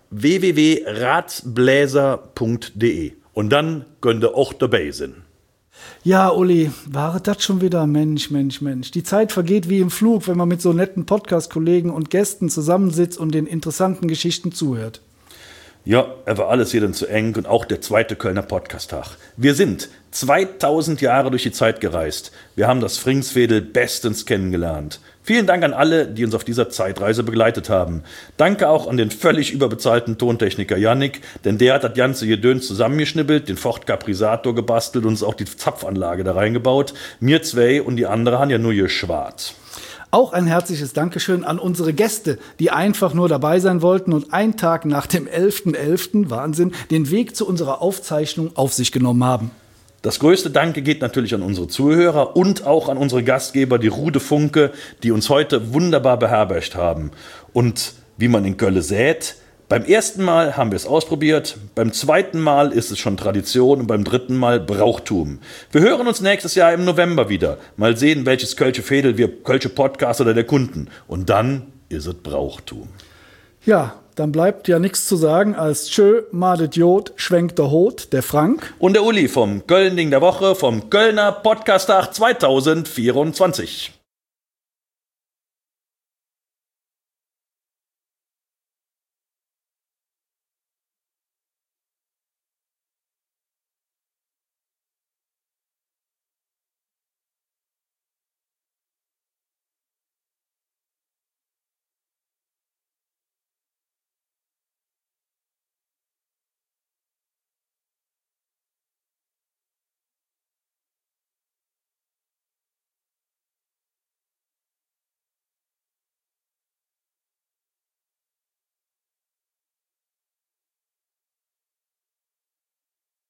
www.ratsbläser.de. Und dann könnt ihr auch dabei sein. Ja, Uli, war das schon wieder? Mensch. Die Zeit vergeht wie im Flug, wenn man mit so netten Podcast-Kollegen und Gästen zusammensitzt und den interessanten Geschichten zuhört. Ja, er war alles hier dann zu eng und auch der zweite Kölner Podcast-Tag. Wir sind 2000 Jahre durch die Zeit gereist. Wir haben das Fringsvedel bestens kennengelernt. Vielen Dank an alle, die uns auf dieser Zeitreise begleitet haben. Danke auch an den völlig überbezahlten Tontechniker Yannick, denn der hat das ganze Gedöns zusammengeschnibbelt, den Ford Caprisator gebastelt und uns auch die Zapfanlage da reingebaut. Mir zwei und die andere haben ja nur geschwart. Auch ein herzliches Dankeschön an unsere Gäste, die einfach nur dabei sein wollten und einen Tag nach dem 11.11., Wahnsinn, den Weg zu unserer Aufzeichnung auf sich genommen haben. Das größte Danke geht natürlich an unsere Zuhörer und auch an unsere Gastgeber, die Rude Funke, die uns heute wunderbar beherbergt haben. Und wie man in Köln sät, beim ersten Mal haben wir es ausprobiert, beim zweiten Mal ist es schon Tradition und beim dritten Mal Brauchtum. Wir hören uns nächstes Jahr im November wieder. Mal sehen, welches Kölsche Fädel wir Kölsche Podcast oder der Kunden. Und dann ist es Brauchtum. Ja, dann bleibt ja nichts zu sagen als tschö, madet Jod, schwenkt der Hot, der Frank. Und der Uli vom Köln-Ding der Woche vom Kölner Podcast-Tag 2024.